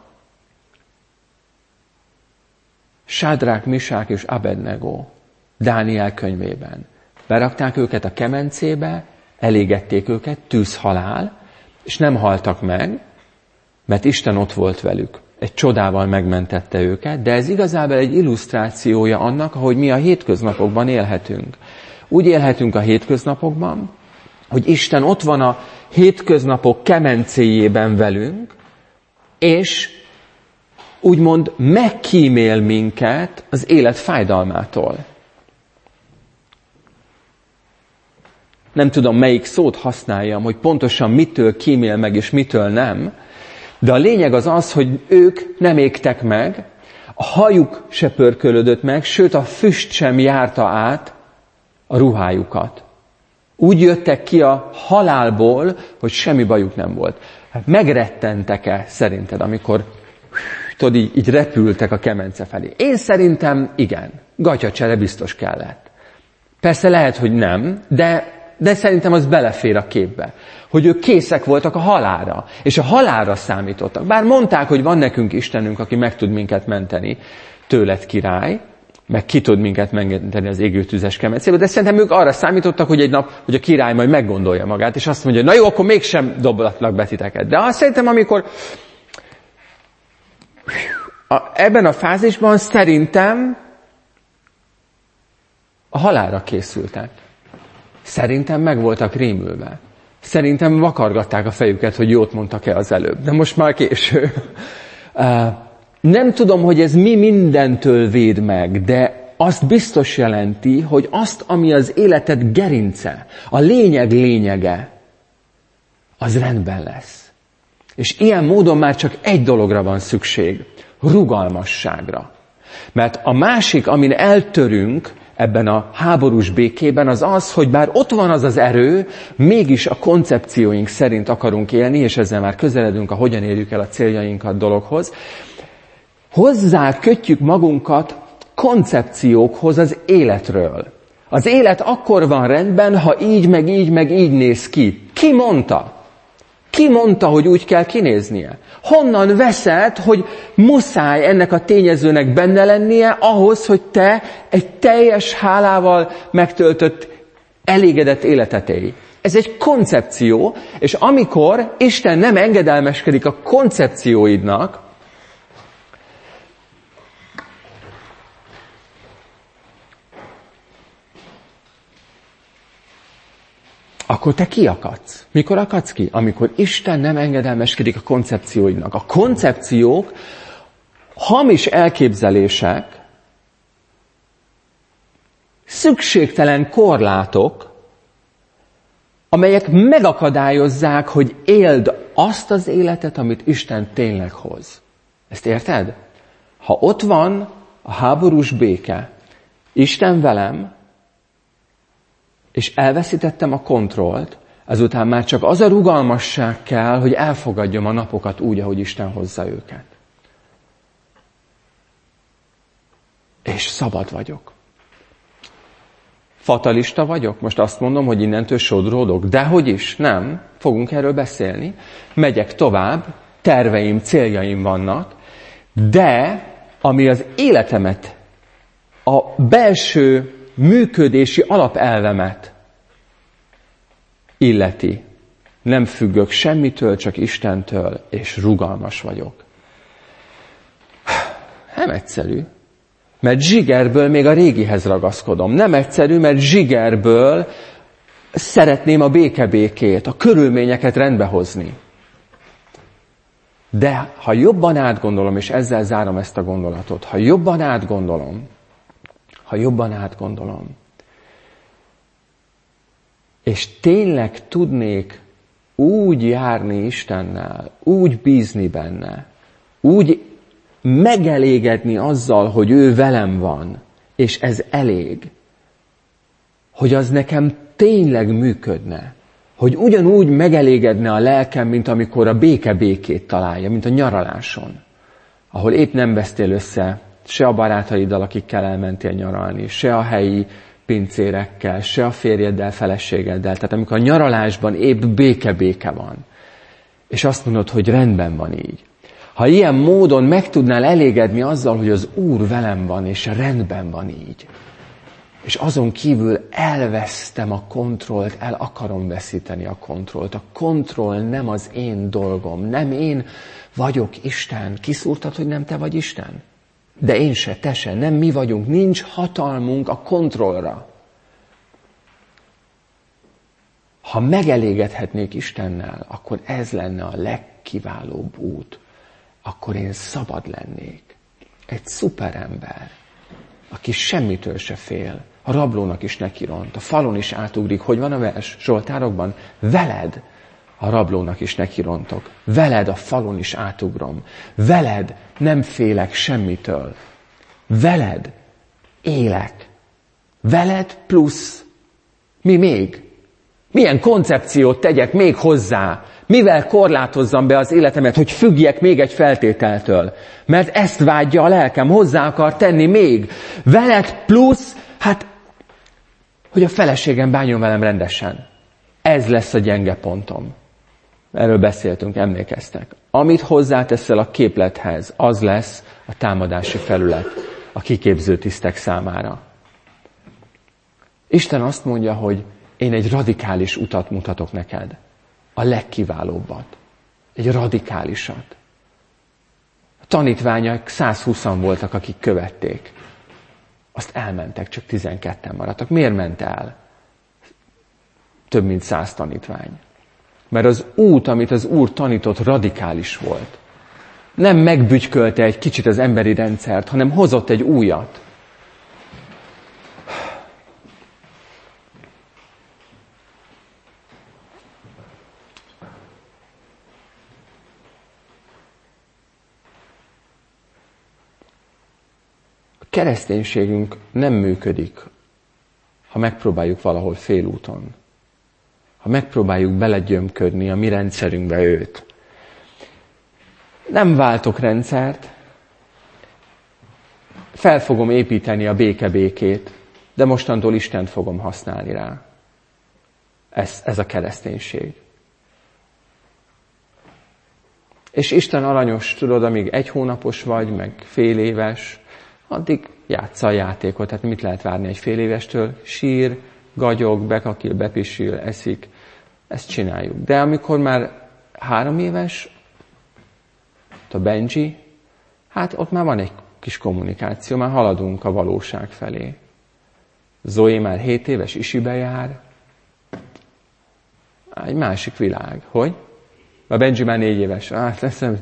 Speaker 3: Sádrák, Misák és Abednego Dániel könyvében. Berakták őket a kemencébe, elégették őket, tűzhalál, és nem haltak meg, mert Isten ott volt velük. Egy csodával megmentette őket, de ez igazából egy illusztrációja annak, ahogy mi a hétköznapokban élhetünk. Úgy élhetünk a hétköznapokban, hogy Isten ott van a hétköznapok kemencéjében velünk, és úgymond megkímél minket az élet fájdalmától. Nem tudom, melyik szót használjam, hogy pontosan mitől kímél meg, és mitől nem, de a lényeg az az, hogy ők nem égtek meg, a hajuk se pörkölödött meg, sőt a füst sem járta át a ruhájukat. Úgy jöttek ki a halálból, hogy semmi bajuk nem volt. Hát megrettentek-e szerinted, amikor tudod, így, így repültek a kemence felé? Én szerintem igen. Gatyacsere biztos kellett. Persze lehet, hogy nem, de, de szerintem az belefér a képbe. Hogy ők készek voltak a halálra, és a halálra számítottak. Bár mondták, hogy van nekünk Istenünk, aki meg tud minket menteni, tőled király, meg ki tud minket menteni az égő tüzes kemencébe, de szerintem ők arra számítottak, hogy egy nap, hogy a király majd meggondolja magát, és azt mondja, na jó, akkor mégsem doblatlak be titeket. De azt szerintem, amikor a, ebben a fázisban szerintem a halálra készültek. Szerintem meg voltak rémülve. Szerintem vakargatták a fejüket, hogy jót mondtak-e az előbb. De most már késő. Nem tudom, hogy ez mi mindentől véd meg, de azt biztos jelenti, hogy azt, ami az életed gerince, a lényeg lényege, az rendben lesz. És ilyen módon már csak egy dologra van szükség, rugalmasságra. Mert a másik, amin eltörünk ebben a háborús békében, az az, hogy bár ott van az az erő, mégis a koncepcióink szerint akarunk élni, és ezzel már közeledünk a hogyan érjük el a céljainkat dologhoz, hozzá kötjük magunkat koncepciókhoz az életről. Az élet akkor van rendben, ha így, meg így, meg így néz ki. Ki mondta? Ki mondta, hogy úgy kell kinéznie? Honnan veszed, hogy muszáj ennek a tényezőnek benne lennie ahhoz, hogy te egy teljes hálával megtöltött, elégedett életet élj? Ez egy koncepció, és amikor Isten nem engedelmeskedik a koncepcióidnak, akkor te kiakadsz. Mikor akadsz ki? Amikor Isten nem engedelmeskedik a koncepcióidnak. A koncepciók hamis elképzelések, szükségtelen korlátok, amelyek megakadályozzák, hogy éld azt az életet, amit Isten tényleg hoz. Ezt érted? Ha ott van a háborús béke, Isten velem, és elveszítettem a kontrollt, ezután már csak az a rugalmasság kell, hogy elfogadjam a napokat úgy, ahogy Isten hozza őket. És szabad vagyok. Fatalista vagyok? Most azt mondom, hogy innentől sodródok? Dehogy is, nem. Fogunk erről beszélni. Megyek tovább, terveim, céljaim vannak, de ami az életemet, a belső működési alapelvemet illeti, nem függök semmitől, csak Istentől, és rugalmas vagyok. Nem egyszerű. Mert zsigerből még a régihez ragaszkodom. Nem egyszerű, mert zsigerből szeretném a békebékét, a körülményeket rendbehozni. De ha jobban átgondolom, és ezzel zárom ezt a gondolatot, ha jobban átgondolom, ha jobban átgondolom, és tényleg tudnék úgy járni Istennel, úgy bízni benne, úgy megelégedni azzal, hogy ő velem van, és ez elég, hogy az nekem tényleg működne, hogy ugyanúgy megelégedne a lelkem, mint amikor a béke békét találja, mint a nyaraláson, ahol épp nem vesztél össze se a barátaiddal, akikkel elmentél nyaralni, se a helyi pincérekkel, se a férjeddel, feleségeddel. Tehát amikor a nyaralásban épp béke-béke van, és azt mondod, hogy rendben van így. Ha ilyen módon meg tudnál elégedni azzal, hogy az Úr velem van, és rendben van így, és azon kívül elvesztem a kontrollt, el akarom veszíteni a kontrollt. A kontroll nem az én dolgom, nem én vagyok Isten. Kiszúrtad, hogy nem te vagy Isten? De én se, te se, nem mi vagyunk, nincs hatalmunk a kontrollra. Ha megelégedhetnék Istennel, akkor ez lenne a legkiválóbb út. Akkor én szabad lennék. Egy szuperember, aki semmitől se fél. A rablónak is nekiront, a falon is átugrik. Hogy van a vers Zsoltárokban? Veled a rablónak is nekirontok. Veled a falon is átugrom. Veled nem félek semmitől. Veled élek. Veled plusz. Mi még? Milyen koncepciót tegyek még hozzá? Mivel korlátozzam be az életemet, hogy függjek még egy feltételtől? Mert ezt vágyja a lelkem, hozzá akar tenni még. Veled plusz, hát, hogy a feleségem bánjon velem rendesen. Ez lesz a gyenge pontom. Erről beszéltünk, emlékeztek. Amit hozzáteszel a képlethez, az lesz a támadási felület a kiképző tisztek számára. Isten azt mondja, hogy én egy radikális utat mutatok neked. A legkiválóbbat. Egy radikálisat. A tanítványok százhúszan voltak, akik követték. Azt elmentek, csak tizenketten maradtak. Miért ment el? Több mint száz tanítvány. Mert az út, amit az Úr tanított, radikális volt. Nem megbütykölte egy kicsit az emberi rendszert, hanem hozott egy újat. A kereszténységünk nem működik, ha megpróbáljuk valahol félúton. Ha megpróbáljuk belegyömködni a mi rendszerünkbe őt. Nem váltok rendszert, fel fogom építeni a béke-békét, de mostantól Istent fogom használni rá. Ez, ez a kereszténység. És Isten aranyos, tudod, amíg egy hónapos vagy, meg fél éves, addig játsza a játékot. Tehát mit lehet várni egy fél évestől? Sír, gagyog, bekakil, bepisil, eszik. Ezt csináljuk. De amikor már három éves, a Benji, hát ott már van egy kis kommunikáció, már haladunk a valóság felé. Zoe már hét éves, isibe jár. Egy másik világ. Hogy? A Benji már négy éves. Ah, teszem.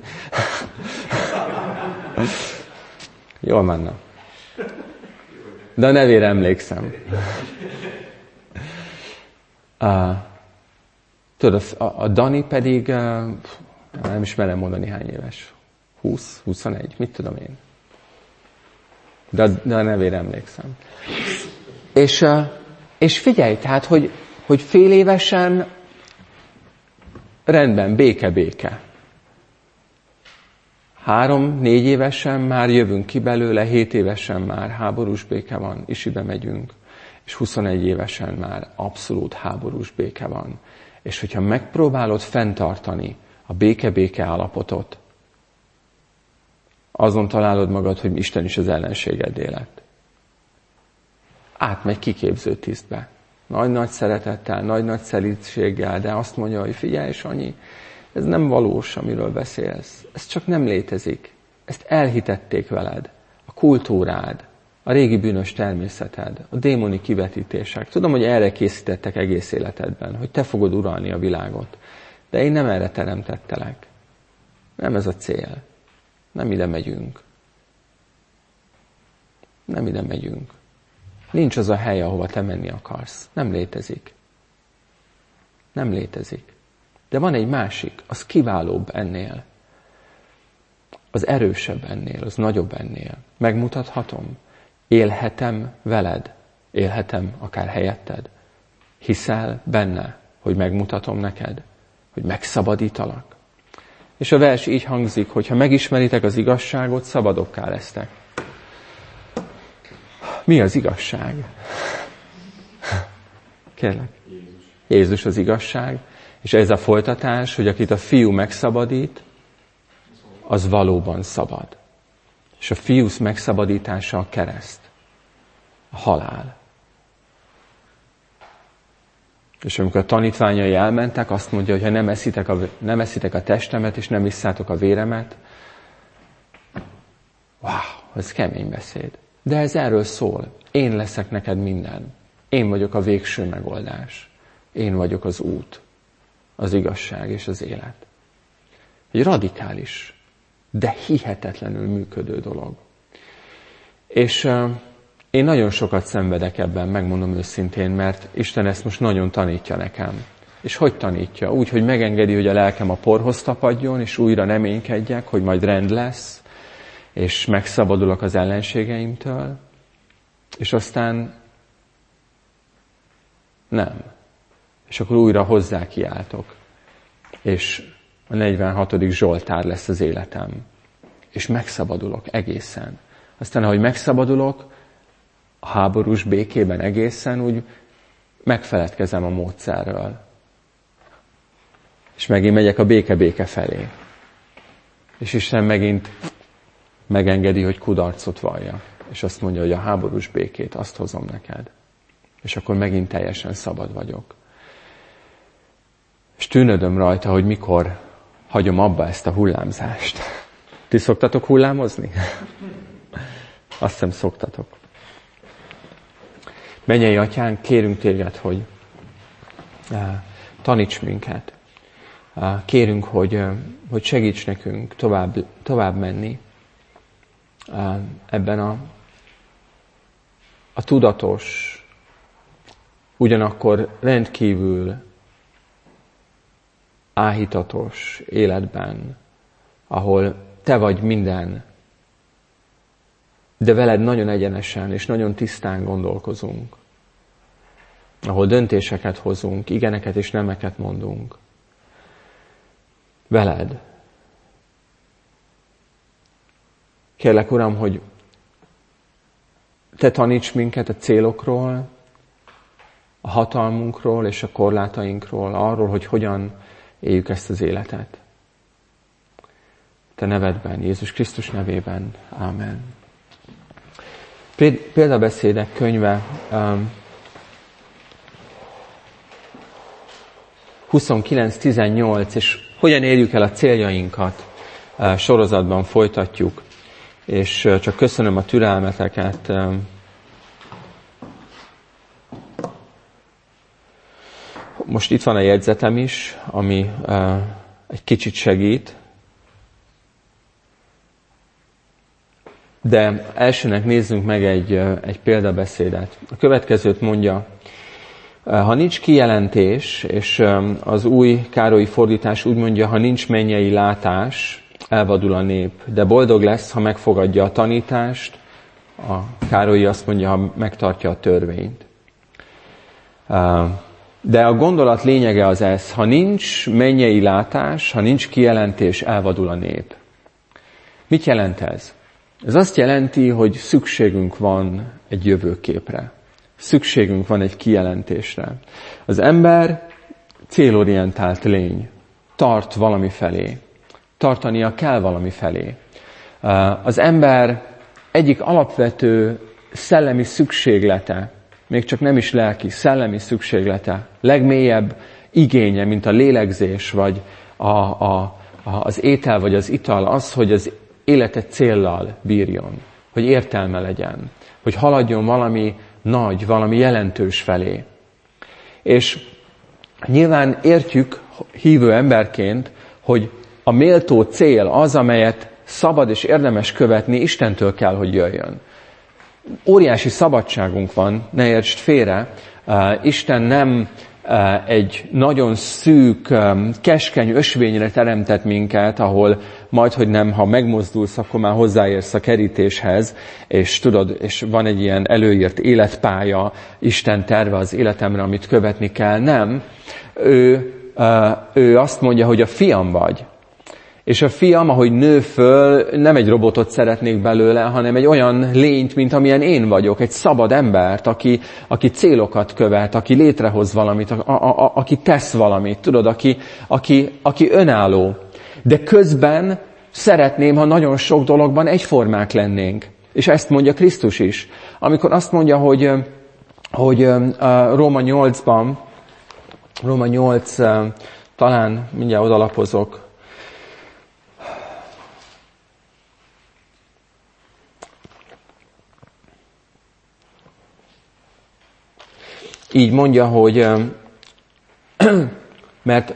Speaker 3: Jól mennem. De a nevére emlékszem. Uh, tudod, a, a Dani pedig, uh, nem is merem mondani hány éves. húsz, huszonegy, mit tudom én. De, de a nevére emlékszem. És, uh, és figyelj, tehát, hogy, hogy fél évesen rendben, béke-béke. Három, négy évesen már jövünk ki belőle, hét évesen már háborús béke van, isibe megyünk, és huszonegy évesen már abszolút háborús béke van. És hogyha megpróbálod fenntartani a béke-béke állapotot, azon találod magad, hogy Isten is az ellenségedé lett. Átmegy kiképző tisztbe. Nagy-nagy szeretettel, nagy-nagy szelídséggel, de azt mondja, hogy figyelj, Sanyi, ez nem valós, amiről beszélsz. Ez csak nem létezik. Ezt elhitették veled. A kultúrád, a régi bűnös természeted, a démoni kivetítések. Tudom, hogy erre készítettek egész életedben, hogy te fogod uralni a világot. De én nem erre teremtettelek. Nem ez a cél. Nem ide megyünk. Nem ide megyünk. Nincs az a hely, ahova te menni akarsz. Nem létezik. Nem létezik. De van egy másik, az kiválóbb ennél. Az erősebb ennél, az nagyobb ennél. Megmutathatom. Élhetem veled. Élhetem akár helyetted. Hiszel benne, hogy megmutatom neked, hogy megszabadítalak. És a vers így hangzik, hogy ha megismeritek az igazságot, szabadokká lesztek. Mi az igazság? Kérlek. Jézus. Jézus az igazság. És ez a folytatás, hogy akit a fiú megszabadít, az valóban szabad. És a fiú megszabadítása a kereszt. A halál. És amikor a tanítványai elmentek, azt mondja, hogy ha nem eszitek a, nem eszitek a testemet, és nem isszátok a véremet, wow, ez kemény beszéd. De ez erről szól. Én leszek neked minden. Én vagyok a végső megoldás. Én vagyok az út, az igazság és az élet. Egy radikális, de hihetetlenül működő dolog. És uh, én nagyon sokat szenvedek ebben, megmondom őszintén, mert Isten ezt most nagyon tanítja nekem. És hogy tanítja? Úgy, hogy megengedi, hogy a lelkem a porhoz tapadjon, és újra reménykedjek, hogy majd rend lesz, és megszabadulok az ellenségeimtől, és aztán nem. És akkor újra hozzá kiáltok. És a negyvenhatodik Zsoltár lesz az életem. És megszabadulok egészen. Aztán, ahogy megszabadulok, a háborús békében egészen úgy megfeledkezem a módszerről. És megint megyek a béke-béke felé. És Isten megint megengedi, hogy kudarcot vallja. És azt mondja, hogy a háborús békét, azt hozom neked. És akkor megint teljesen szabad vagyok. És tűnödöm rajta, hogy mikor hagyom abba ezt a hullámzást. Ti szoktatok hullámozni? Azt hiszem szoktatok. Mennyei Atyánk, kérünk téged, hogy taníts minket. Kérünk, hogy, hogy segíts nekünk tovább, tovább menni ebben a, a tudatos, ugyanakkor rendkívül áhítatos életben, ahol te vagy minden, de veled nagyon egyenesen és nagyon tisztán gondolkozunk, ahol döntéseket hozunk, igeneket és nemeket mondunk. Veled. Kérlek, Uram, hogy te taníts minket a célokról, a hatalmunkról és a korlátainkról, arról, hogy hogyan éljük ezt az életet. Te nevedben, Jézus Krisztus nevében. Ámen. Példabeszédek könyve um, huszonkilenc tizennyolc, és hogyan érjük el a céljainkat, uh, sorozatban folytatjuk. És uh, csak köszönöm a türelmeteket. Um, most itt van a jegyzetem is, ami egy kicsit segít. De elsőnek nézzünk meg egy, egy példabeszédet. A következőt mondja: ha nincs kijelentés, és az új károlyi fordítás úgy mondja, ha nincs mennyei látás, elvadul a nép, de boldog lesz, ha megfogadja a tanítást, a Károlyi azt mondja, ha megtartja a törvényt. De a gondolat lényege az ez, ha nincs mennyei látás, ha nincs kijelentés, elvadul a nép. Mit jelent ez? Ez azt jelenti, hogy szükségünk van egy jövőképre. Szükségünk van egy kijelentésre. Az ember célorientált lény. Tart valami felé. Tartania kell valami felé. Az ember egyik alapvető szellemi szükséglete, még csak nem is lelki, szellemi szükséglete, legmélyebb igénye, mint a lélegzés, vagy a, a, a, az étel, vagy az ital, az, hogy az élete céllal bírjon, hogy értelme legyen, hogy haladjon valami nagy, valami jelentős felé. És nyilván értjük hívő emberként, hogy a méltó cél az, amelyet szabad és érdemes követni, Istentől kell, hogy jöjjön. Óriási szabadságunk van, ne értsd félre, Isten nem egy nagyon szűk, keskeny ösvényre teremtett minket, ahol majdhogy nem, ha megmozdulsz, akkor már hozzáérsz a kerítéshez, és tudod, és van egy ilyen előírt életpálya, Isten terve az életemre, amit követni kell. Nem. Ő, ő azt mondja, hogy a fiam vagy. És a fiam, ahogy nő föl, nem egy robotot szeretnék belőle, hanem egy olyan lényt, mint amilyen én vagyok, egy szabad embert, aki, aki célokat követ, aki létrehoz valamit, a, a, a, aki tesz valamit, tudod, aki, aki, aki önálló. De közben szeretném, ha nagyon sok dologban egyformák lennénk. És ezt mondja Krisztus is. Amikor azt mondja, hogy, hogy Róma nyolcban, Róma nyolc, talán mindjárt odalapozok, így mondja, hogy mert,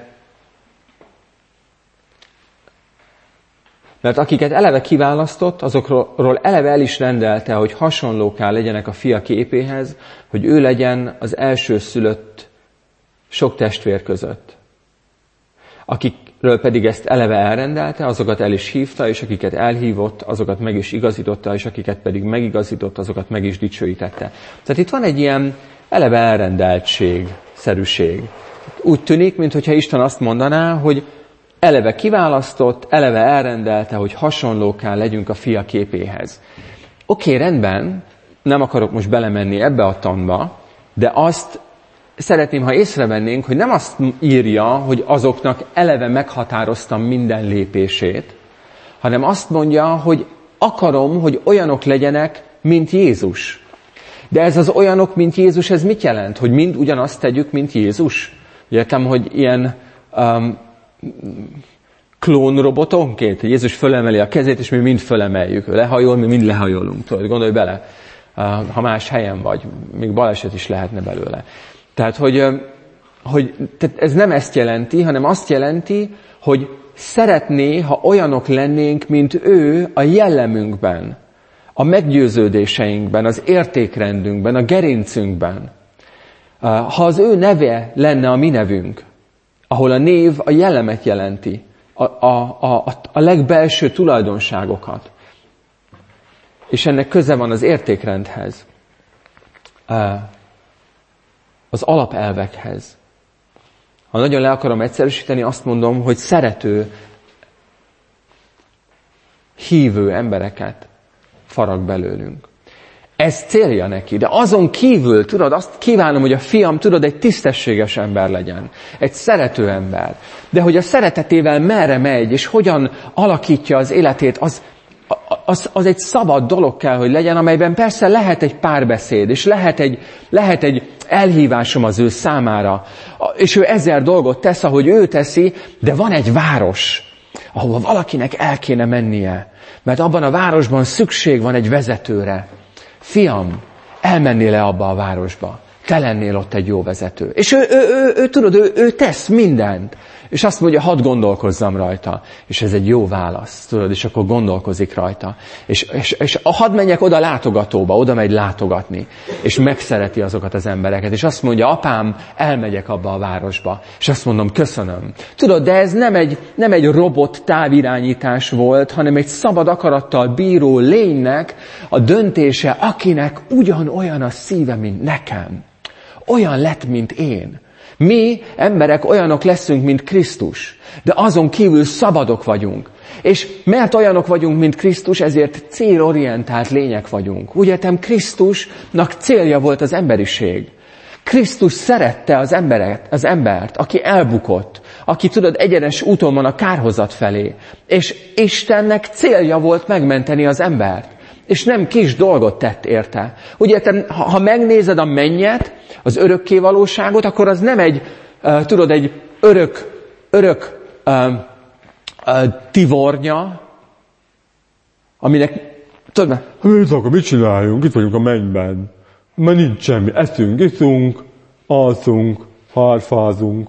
Speaker 3: mert akiket eleve kiválasztott, azokról eleve el is rendelte, hogy hasonlóká legyenek a fia képéhez, hogy ő legyen az elsőszülött sok testvér között. Akikről pedig ezt eleve elrendelte, azokat el is hívta, és akiket elhívott, azokat meg is igazította, és akiket pedig megigazított, azokat meg is dicsőítette. Tehát itt van egy ilyen eleve elrendeltség, szerűség. Úgy tűnik, mintha Isten azt mondaná, hogy eleve kiválasztott, eleve elrendelte, hogy hasonlóká legyünk a fia képéhez. Oké, okay, rendben, nem akarok most belemenni ebbe a tanba, de azt szeretném, ha észrevennénk, hogy nem azt írja, hogy azoknak eleve meghatároztam minden lépését, hanem azt mondja, hogy akarom, hogy olyanok legyenek, mint Jézus. De ez az olyanok, mint Jézus, ez mit jelent? Hogy mind ugyanazt tegyük, mint Jézus? Értem, hogy ilyen um, klónrobotonként, hogy Jézus fölemeli a kezét, és mi mind fölemeljük. Ő lehajol, mi mind lehajolunk. Tudod, gondolj bele, uh, ha más helyen vagy, még baleset is lehetne belőle. Tehát, hogy, uh, hogy tehát ez nem ezt jelenti, hanem azt jelenti, hogy szeretné, ha olyanok lennénk, mint ő a jellemünkben, a meggyőződéseinkben, az értékrendünkben, a gerincünkben. Ha az ő neve lenne a mi nevünk, ahol a név a jellemet jelenti, a, a, a, a legbelső tulajdonságokat, és ennek köze van az értékrendhez, az alapelvekhez. Ha nagyon le akarom egyszerűsíteni, azt mondom, hogy szerető, hívő embereket farag belőlünk. Ez célja neki, de azon kívül, tudod, azt kívánom, hogy a fiam, tudod, egy tisztességes ember legyen, egy szerető ember. De hogy a szeretetével merre megy, és hogyan alakítja az életét, az, az, az egy szabad dolog kell, hogy legyen, amelyben persze lehet egy párbeszéd, és lehet egy, lehet egy elhívásom az ő számára, és ő ezer dolgot tesz, ahogy ő teszi, de van egy város, ahova valakinek el kéne mennie, mert abban a városban szükség van egy vezetőre. Fiam, elmennél-e abba a városba? te lennél ott egy jó vezető. És ő, ő, ő, ő tudod, ő, ő tesz mindent. És azt mondja, hadd gondolkozzam rajta. És ez egy jó válasz, tudod, és akkor gondolkozik rajta. És, és, és hadd menjek oda látogatóba, oda megy látogatni. És megszereti azokat az embereket. És azt mondja, apám, elmegyek abba a városba. És azt mondom, köszönöm. Tudod, de ez nem egy, nem egy robot távirányítás volt, hanem egy szabad akarattal bíró lénynek a döntése, akinek ugyanolyan a szíve, mint nekem. Olyan lett, mint én. Mi, emberek, olyanok leszünk, mint Krisztus, de azon kívül szabadok vagyunk. És mert olyanok vagyunk, mint Krisztus, ezért célorientált lények vagyunk. Úgy értem, Krisztusnak célja volt az emberiség. Krisztus szerette az emberet, az embert, aki elbukott, aki, tudod, egyenes úton van a kárhozat felé. És Istennek célja volt megmenteni az embert. És nem kis dolgot tett érte. Úgy értem, ha, ha megnézed a mennyet, az örökké valóságot, akkor az nem egy, uh, tudod, egy örök, örök uh, uh, tivornya, aminek, tudod, hát akkor mit csináljunk? Itt vagyunk a mennyben. Mert nincs semmi. Eszünk, iszunk, alszunk, harfázunk.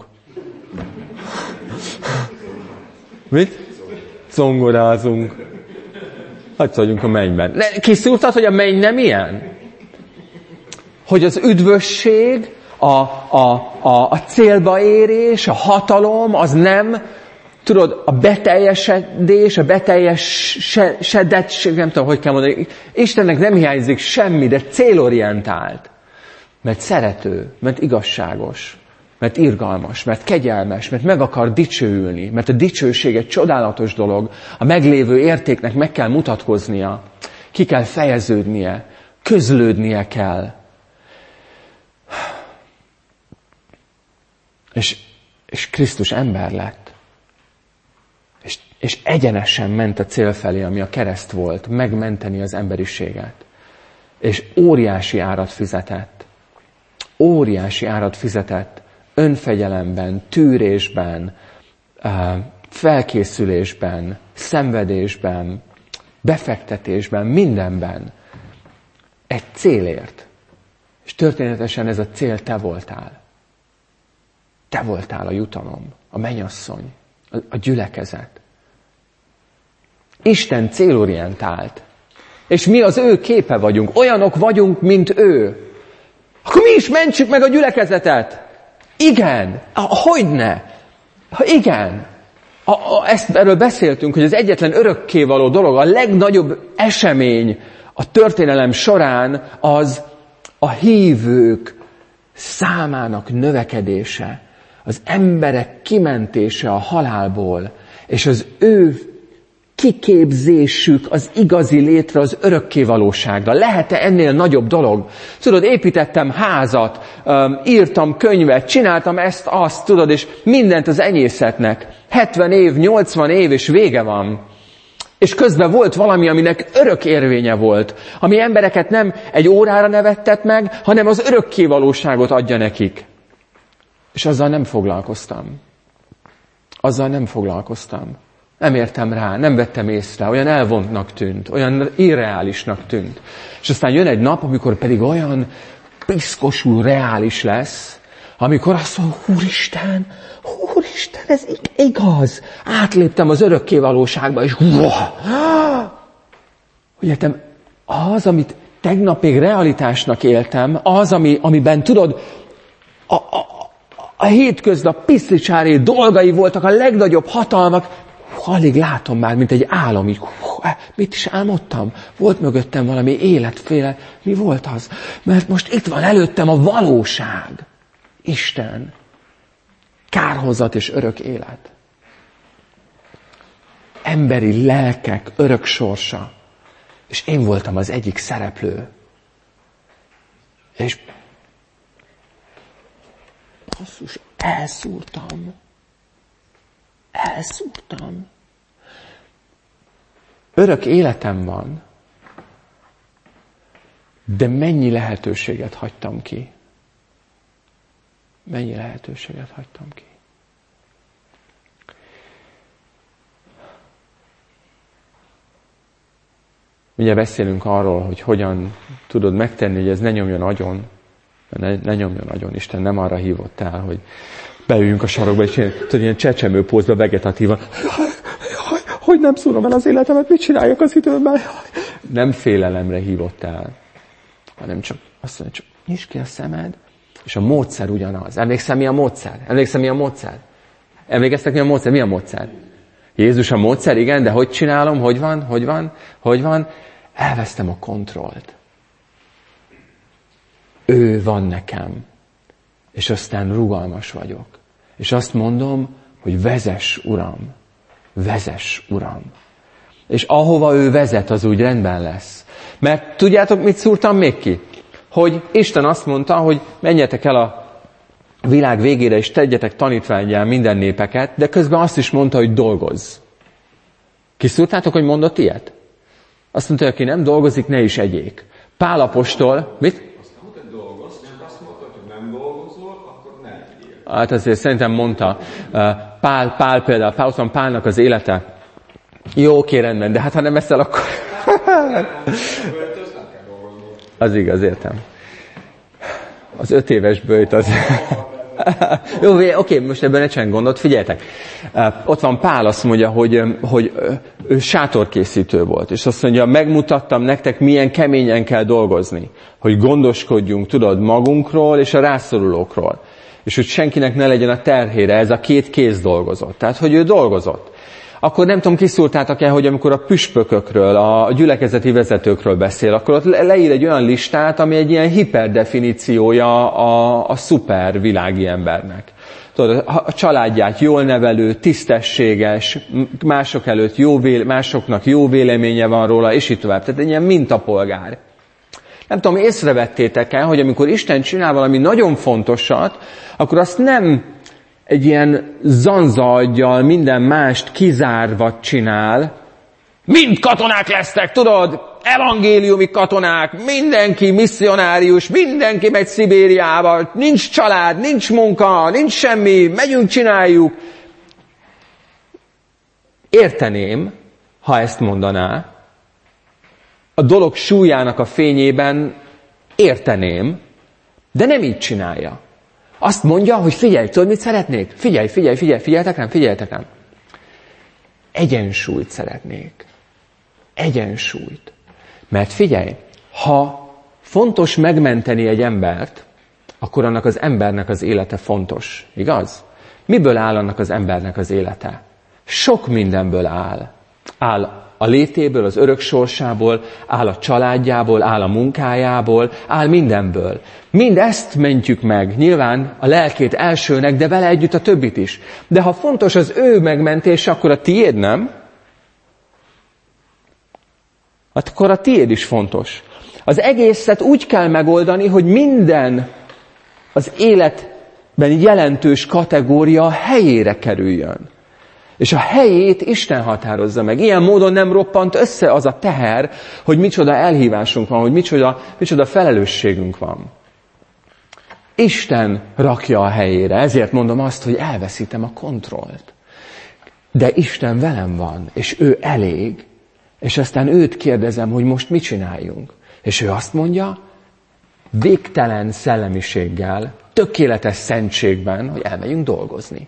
Speaker 3: Mit? Zongorázunk. Hát vagyunk a mennyben. Kiszúrtad, hogy a menny nem ilyen? Hogy az üdvösség, a, a, a, a célba érés, a hatalom, az nem, tudod, a beteljesedés, a beteljesedettség, nem tudom, hogy kell mondani. Istennek nem hiányzik semmi, de célorientált. Mert szerető, mert igazságos, mert irgalmas, mert kegyelmes, mert meg akar dicsőülni, mert a dicsőség egy csodálatos dolog, a meglévő értéknek meg kell mutatkoznia, ki kell fejeződnie, közlődnie kell. És, és Krisztus ember lett. És, és egyenesen ment a cél felé, ami a kereszt volt, megmenteni az emberiséget. És óriási árat fizetett. Óriási árat fizetett. Önfegyelemben, tűrésben, felkészülésben, szenvedésben, befektetésben, mindenben. Egy célért. És történetesen ez a cél te voltál. Te voltál a jutalom, a mennyasszony, a gyülekezet. Isten célorientált. És mi az ő képe vagyunk. Olyanok vagyunk, mint ő. Akkor mi is mentsük meg a gyülekezetet. Igen. Hogyne? Igen. A, a, ezt, erről beszéltünk, hogy az egyetlen örökkévaló dolog, a legnagyobb esemény a történelem során az a hívők számának növekedése. Az emberek kimentése a halálból, és az ő kiképzésük az igazi létre, az örökkévalóságra. Lehet-e ennél nagyobb dolog? Tudod, építettem házat, írtam könyvet, csináltam ezt, azt, tudod, és mindent az enyészetnek. hetven év, nyolcvan év, és vége van. És közben volt valami, aminek örök érvénye volt, ami embereket nem egy órára nevettet meg, hanem az örökkévalóságot adja nekik. És azzal nem foglalkoztam. Azzal nem foglalkoztam. Nem értem rá, nem vettem észre, olyan elvontnak tűnt, olyan irreálisnak tűnt. És aztán jön egy nap, amikor pedig olyan piszkosul reális lesz, amikor azt mondom, Úristen, Úristen, ez igaz. Átléptem az örökkévalóságba, és hogy értem, az, amit tegnapig realitásnak éltem, az, ami, amiben tudod, a, a, a hétköznap piszlicsári dolgai voltak a legnagyobb hatalmak, alig látom már, mint egy álom, így, hú, mit is álmodtam? Volt mögöttem valami életféle, mi volt az? Mert most itt van előttem a valóság. Isten. Kárhozat és örök élet. Emberi lelkek örök sorsa. És én voltam az egyik szereplő. És basszus, elszúrtam. Elszúrtam. Örök életem van, de mennyi lehetőséget hagytam ki? Mennyi lehetőséget hagytam ki? Ugye beszélünk arról, hogy hogyan tudod megtenni, hogy ez ne nyomjon agyon. Ne, ne nyomjon nagyon, Isten nem arra hívott el, hogy beüljünk a sarokba, és ilyen, tudod, ilyen csecsemő pózba vegetatívan. Hogy nem szúrom el az életemet, mit csináljak az időben? Nem félelemre hívott el, hanem csak azt mondja, csak nyisd ki a szemed, és a módszer ugyanaz. Emlékszem, mi a módszer? Emlékszem, mi a módszer? Emlékeztek, mi a módszer? Mi a módszer? Jézus a módszer, igen, de hogy csinálom? Hogy van? Hogy van? Hogy van? Elvesztem a kontrollt. Ő van nekem. És aztán rugalmas vagyok. És azt mondom, hogy vezess, Uram. Vezess, Uram. És ahova ő vezet, az úgy rendben lesz. Mert tudjátok, mit szúrtam még ki? Hogy Isten azt mondta, hogy menjetek el a világ végére, és tegyetek tanítvánnyá minden népeket, de közben azt is mondta, hogy dolgozz. Kiszúrtátok, hogy mondott ilyet? Azt mondta, hogy aki nem dolgozik, ne is egyék. Pál apostol, mit?
Speaker 4: Azt mondta, hogy dolgozz, nem azt mondta, hogy nem dolgozol, akkor ne egyél.
Speaker 3: Hát azért szerintem mondta. Pál, Pál például, Pál, Pálnak az élete. Jó, oké, rendben, de hát ha nem eszel, akkor... Az igaz, értem. Az öt éves böjt az... Jó, oké, most ebben ne csinálj gondot, figyeljetek. Ott van Pál, azt mondja, hogy, hogy ő sátorkészítő volt, és azt mondja, megmutattam nektek, milyen keményen kell dolgozni, hogy gondoskodjunk, tudod, magunkról és a rászorulókról, és hogy senkinek ne legyen a terhére, ez a két kéz dolgozott. Tehát, hogy ő dolgozott. Akkor nem tudom, kiszúrtátok-e, hogy amikor a püspökökről, a gyülekezeti vezetőkről beszél, akkor ott leír egy olyan listát, ami egy ilyen hiperdefiníciója a, a szuper világi embernek. Tudod, a családját jól nevelő, tisztességes, mások előtt jó véle, másoknak jó véleménye van róla, és így tovább. Tehát egy ilyen mintapolgár. Nem tudom, észrevettétek-e, hogy amikor Isten csinál valami nagyon fontosat, akkor azt nem egy ilyen zanzaaggyal minden mást kizárva csinál. Mind katonák lesztek, tudod? Evangéliumi katonák, mindenki misszionárius, mindenki megy Szibériába, nincs család, nincs munka, nincs semmi, megyünk, csináljuk. Érteném, ha ezt mondaná. A dolog súlyának a fényében érteném, de nem így csinálja. Azt mondja, hogy figyelj, tudod, mit szeretnék? Figyelj, figyelj, figyelj, figyeljetek rám, figyeljetek rám. Egyensúlyt szeretnék. Egyensúlyt. Mert figyelj, ha fontos megmenteni egy embert, akkor annak az embernek az élete fontos. Igaz? Miből áll annak az embernek az élete? Sok mindenből áll. Áll a létéből, az örök sorsából, áll a családjából, áll a munkájából, áll mindenből. Mind ezt mentjük meg, nyilván a lelkét elsőnek, de vele együtt a többit is. De ha fontos az ő megmentése, akkor a tiéd nem? Akkor a tiéd is fontos. Az egészet úgy kell megoldani, hogy minden az életben jelentős kategória helyére kerüljön. És a helyét Isten határozza meg. Ilyen módon nem roppant össze az a teher, hogy micsoda elhívásunk van, hogy micsoda, micsoda felelősségünk van. Isten rakja a helyére. Ezért mondom azt, hogy elveszítem a kontrollt. De Isten velem van, és ő elég. És aztán őt kérdezem, hogy most mit csináljunk. És ő azt mondja, végtelen szellemiséggel, tökéletes szentségben, hogy elmegyünk dolgozni.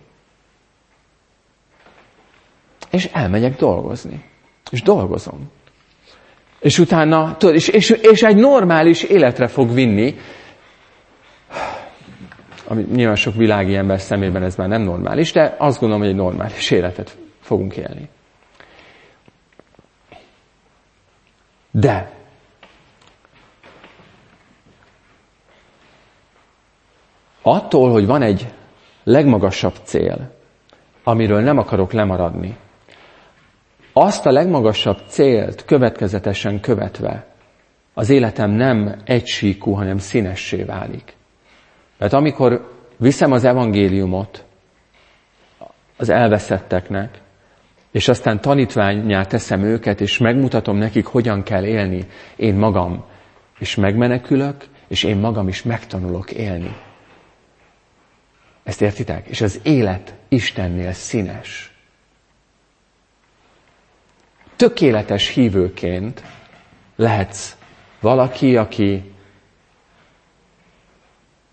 Speaker 3: És elmegyek dolgozni. És dolgozom. És utána, tudod, és, és, és egy normális életre fog vinni, ami nyilván sok világi ember szemében ez már nem normális, de azt gondolom, hogy egy normális életet fogunk élni. De attól, hogy van egy legmagasabb cél, amiről nem akarok lemaradni, azt a legmagasabb célt következetesen követve az életem nem egysíkú, hanem színessé válik. Mert amikor viszem az evangéliumot az elveszetteknek, és aztán tanítvánnyá teszem őket, és megmutatom nekik, hogyan kell élni én magam, és megmenekülök, és én magam is megtanulok élni. Ezt értitek? És az élet Istennél színes. Tökéletes hívőként lehetsz valaki, aki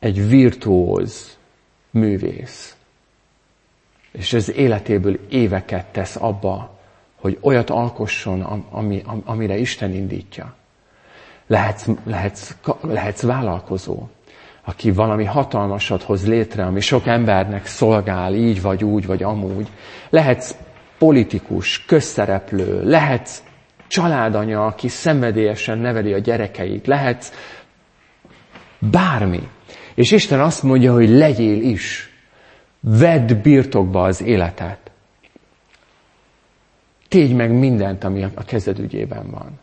Speaker 3: egy virtuóz művész, és az életéből éveket tesz abba, hogy olyat alkosson, ami, amire Isten indítja. Lehetsz, lehetsz, lehetsz vállalkozó, aki valami hatalmasat hoz létre, ami sok embernek szolgál, így vagy úgy, vagy amúgy. Lehetsz politikus, közszereplő, lehetsz családanya, aki szenvedélyesen neveli a gyerekeit, lehetsz bármi. És Isten azt mondja, hogy legyél is. Vedd birtokba az életet. Tégy meg mindent, ami a kezed ügyében van.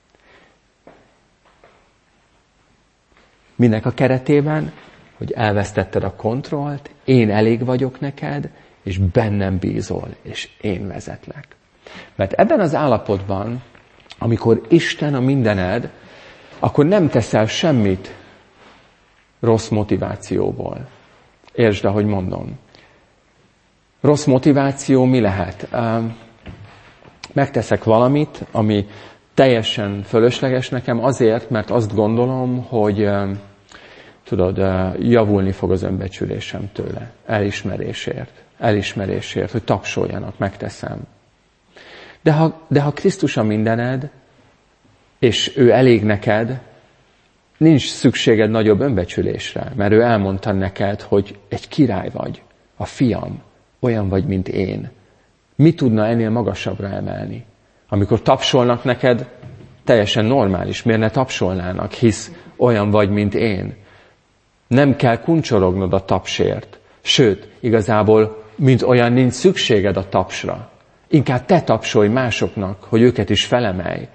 Speaker 3: Minek a keretében? Hogy elvesztetted a kontrollt, én elég vagyok neked, és bennem bízol, és én vezetlek. Mert ebben az állapotban, amikor Isten a mindened, akkor nem teszel semmit rossz motivációból. Értsd, ahogy mondom. Rossz motiváció mi lehet? Megteszek valamit, ami teljesen fölösleges nekem azért, mert azt gondolom, hogy tudod, javulni fog az önbecsülésem tőle. Elismerésért. Elismerésért, hogy tapsoljanak, megteszem. De ha, de ha Krisztus a mindened, és ő elég neked, nincs szükséged nagyobb önbecsülésre, mert ő elmondta neked, hogy egy király vagy, a fiam, olyan vagy, mint én. Mi tudna ennél magasabbra emelni? Amikor tapsolnak neked, teljesen normális. Miért ne tapsolnának, hisz olyan vagy, mint én. Nem kell kuncsorognod a tapsért. Sőt, igazából, mint olyan nincs szükséged a tapsra. Inkább te tapsolj másoknak, hogy őket is felemelj.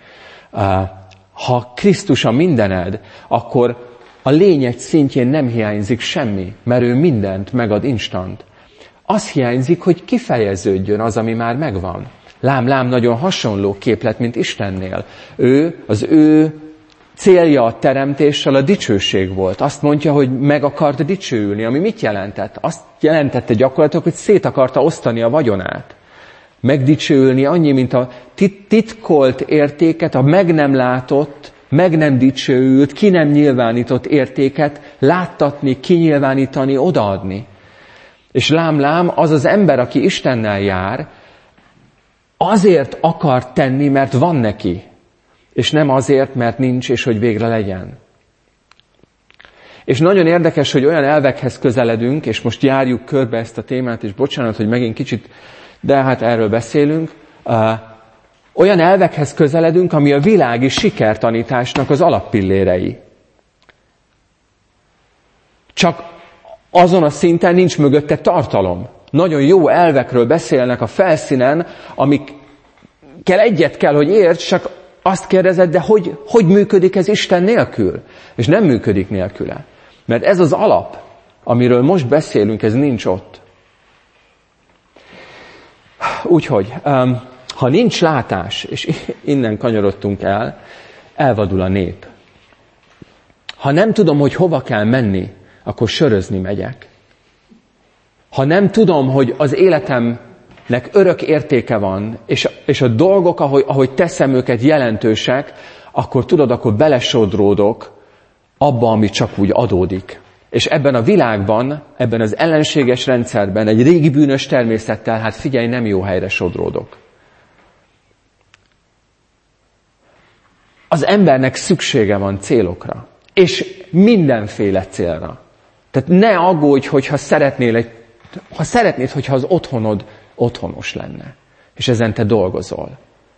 Speaker 3: Ha Krisztus a mindened, akkor a lényeg szintjén nem hiányzik semmi, mert ő mindent megad instant. Az hiányzik, hogy kifejeződjön az, ami már megvan. Lám, lám, nagyon hasonló képlet, mint Istennél. Ő, az ő célja a teremtéssel a dicsőség volt. Azt mondja, hogy meg akart dicsőülni, ami mit jelentett? Azt jelentette gyakorlatilag, hogy szét akarta osztani a vagyonát. Megdicsőülni annyi, mint a titkolt értéket, a meg nem látott, meg nem dicsőült, ki nem nyilvánított értéket láttatni, kinyilvánítani, odaadni. És lám-lám, az az ember, aki Istennel jár, azért akar tenni, mert van neki, és nem azért, mert nincs, és hogy végre legyen. És nagyon érdekes, hogy olyan elvekhez közeledünk, és most járjuk körbe ezt a témát, és bocsánat, hogy megint kicsit, de hát erről beszélünk, uh, olyan elvekhez közeledünk, ami a világi sikertanításnak az alappillérei. Csak azon a szinten nincs mögötte tartalom. Nagyon jó elvekről beszélnek a felszínen, amikkel egyet kell, hogy érts, csak azt kérdezed, de hogy, hogy működik ez Isten nélkül? És nem működik nélküle. Mert ez az alap, amiről most beszélünk, ez nincs ott. Úgyhogy, ha nincs látás, és innen kanyarodtunk el, elvadul a nép. Ha nem tudom, hogy hova kell menni, akkor sörözni megyek. Ha nem tudom, hogy az életemnek örök értéke van, és, és a dolgok, ahogy, ahogy teszem őket jelentősek, akkor tudod, akkor belesodródok abba, ami csak úgy adódik. És ebben a világban, ebben az ellenséges rendszerben, egy régi bűnös természettel, hát figyelj, nem jó helyre sodródok. Az embernek szüksége van célokra. És mindenféle célra. Tehát ne aggódj, hogyha szeretnél egy, ha szeretnéd, hogyha az otthonod otthonos lenne. És ezen te dolgozol.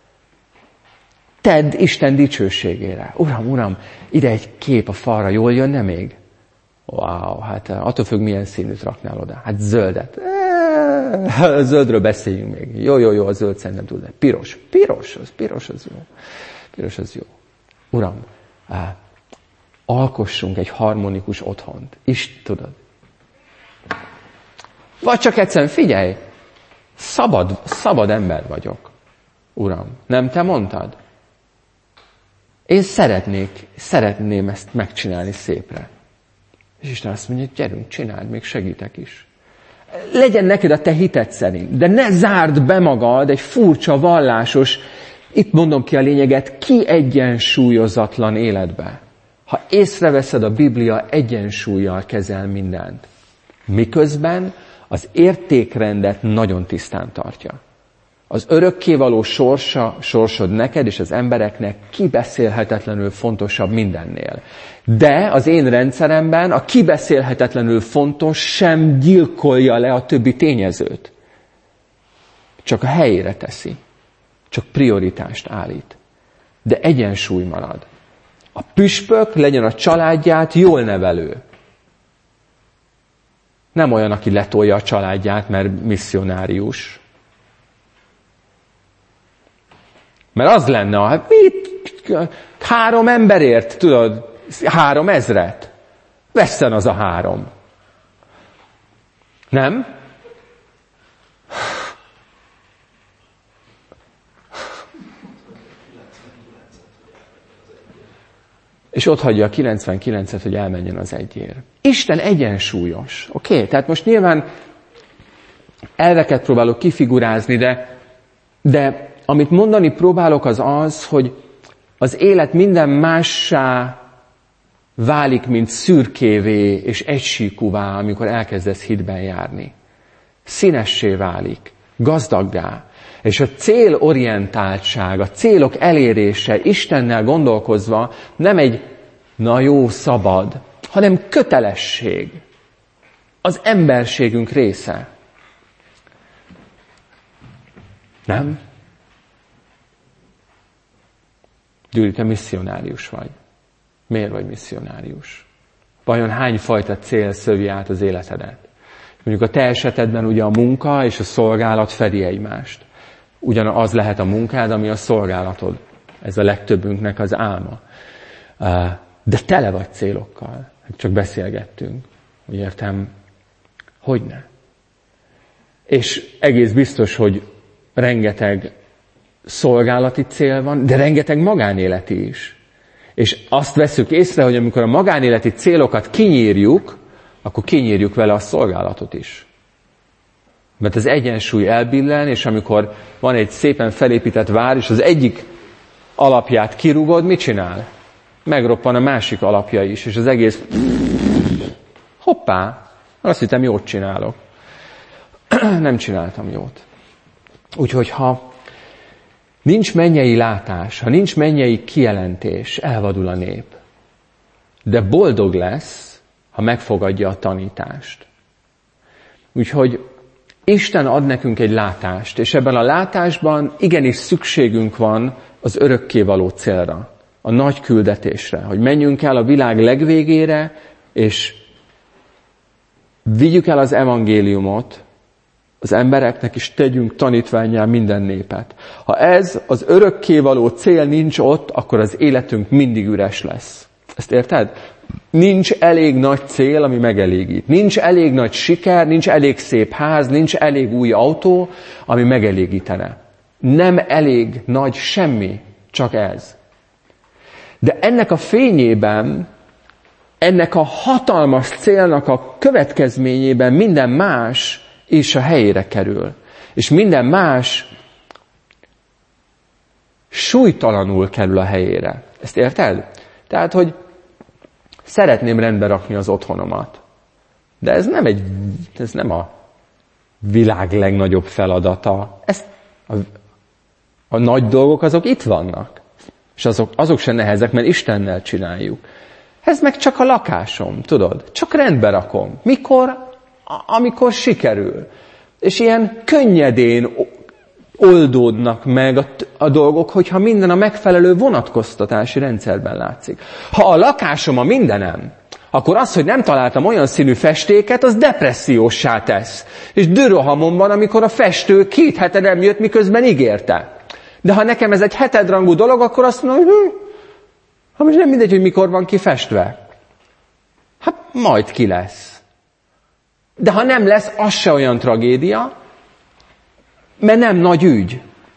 Speaker 3: Tedd Isten dicsőségére. Uram, uram, ide egy kép a falra, jól jönne még? Wow, hát attól függ, milyen színűt raknál oda. Hát zöldet. A zöldről beszéljünk még. Jó, jó, jó, a zöld szerintem tud. Piros. Piros, az piros, az jó. Piros, az jó. Uram, á, alkossunk egy harmonikus otthont. És tudod. Vagy csak egyszerűen figyelj, szabad, szabad ember vagyok. Uram, nem te mondtad? Én szeretnék, szeretném ezt megcsinálni szépre. És Isten azt mondja, gyerünk, csináld, még segítek is. Legyen neked a te hited szerint, de ne zárd be magad egy furcsa, vallásos, itt mondom ki a lényeget, kiegyensúlyozatlan életbe. Ha észreveszed, a Biblia egyensúllyal kezel mindent. Miközben az értékrendet nagyon tisztán tartja. Az örökkévaló sorsa, sorsod neked és az embereknek kibeszélhetetlenül fontosabb mindennél. De az én rendszeremben a kibeszélhetetlenül fontos sem gyilkolja le a többi tényezőt. Csak a helyére teszi. Csak prioritást állít. De egyensúly marad. A püspök legyen a családját jól nevelő. Nem olyan, aki letolja a családját, mert misszionárius. Mert az lenne, hát mit? Három emberért, tudod, három ezret. Vesszen az a három. Nem? És ott hagyja a kilencvenkilencet, hogy elmenjen az egyért. Isten egyensúlyos. Oké? Okay? Tehát most nyilván elveket próbálok kifigurázni, de, de amit mondani próbálok az az, hogy az élet minden mássá válik, mint szürkévé és egysíkúvá, amikor elkezdesz hitben járni. Színessé válik, gazdaggá. És a célorientáltság, a célok elérése, Istennel gondolkozva nem egy na jó, szabad, hanem kötelesség. Az emberségünk része. Nem? Gyuri, te misszionárius vagy. Miért vagy misszionárius? Vajon hány fajta cél szövi át az életedet? Mondjuk a te esetedben ugye a munka és a szolgálat fedi egymást. Ugyanaz lehet a munkád, ami a szolgálatod. Ez a legtöbbünknek az álma. De tele vagy célokkal. Csak beszélgettünk. Úgy értem, hogyne. És egész biztos, hogy rengeteg szolgálati cél van, de rengeteg magánéleti is. És azt veszük észre, hogy amikor a magánéleti célokat kinyírjuk, akkor kinyírjuk vele a szolgálatot is. Mert az egyensúly elbillen, és amikor van egy szépen felépített vár, és az egyik alapját kirúgod, mit csinál? Megroppan a másik alapja is, és az egész... Hoppá! Azt hittem, jót csinálok. Nem csináltam jót. Úgyhogy ha nincs mennyei látás, ha nincs mennyei kijelentés, elvadul a nép. De boldog lesz, ha megfogadja a tanítást. Úgyhogy Isten ad nekünk egy látást, és ebben a látásban igenis szükségünk van az örökkévaló célra, a nagy küldetésre, hogy menjünk el a világ legvégére, és vigyük el az evangéliumot az embereknek, és tegyünk tanítvánnyá minden népet. Ha ez az örökkévaló cél nincs ott, akkor az életünk mindig üres lesz. Ezt érted? Nincs elég nagy cél, ami megelégít. Nincs elég nagy siker, nincs elég szép ház, nincs elég új autó, ami megelégítene. Nem elég nagy semmi, csak ez. De ennek a fényében, ennek a hatalmas célnak a következményében minden más is a helyére kerül. És minden más súlytalanul kerül a helyére. Ezt érted? Tehát, hogy szeretném rendbe rakni az otthonomat. De ez nem, egy, ez nem a világ legnagyobb feladata. Ez a, a nagy dolgok azok itt vannak. És azok, azok se nehezek, mert Istennel csináljuk. Ez meg csak a lakásom, tudod? Csak rendbe rakom. Mikor? Amikor sikerül. És ilyen könnyedén oldódnak meg a, a dolgok, hogyha minden a megfelelő vonatkoztatási rendszerben látszik. Ha a lakásom a mindenem, akkor az, hogy nem találtam olyan színű festéket, az depresszióssá tesz. És dőrohamom van, amikor a festő két hete nem jött, miközben ígérte. De ha nekem ez egy hetedrangú dolog, akkor azt mondom, hogy hm, ha most nem mindegy, hogy mikor van kifestve. Hát majd ki lesz. De ha nem lesz, az se olyan tragédia, mert nem nagy ügy.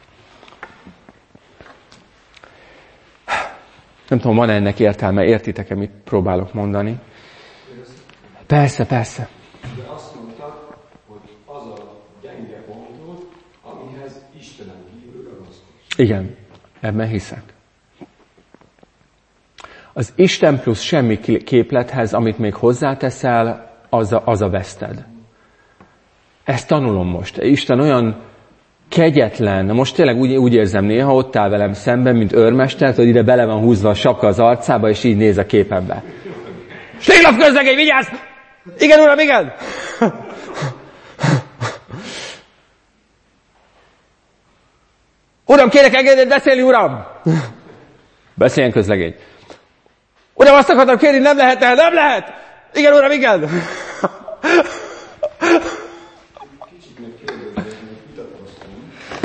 Speaker 3: Nem tudom, van ennek értelme, értitek-e, mit próbálok mondani? Persze, persze.
Speaker 4: De azt mondtad, hogy az a gyenge pontot, amihez Istenem kívül ragaszkodsz.
Speaker 3: Igen, ebben hiszek. Az Isten plusz semmi képlethez, amit még hozzáteszel, az a, az a veszted. Ezt tanulom most. Isten olyan kegyetlen, most tényleg úgy, úgy érzem néha, ott áll velem szemben, mint őrmester, hogy ide bele van húzva a sapka az arcába, és így néz a képembe. Stéglap közlegény, vigyázz! Igen, uram, igen! Uram, kérek engedélyt beszélni, uram! Beszéljen közlegény. Uram, azt akartam kérni, nem lehet, nem, nem lehet! Igen, uram, igen!
Speaker 4: Kicsit még kérdezni, hogy vitatkoztunk.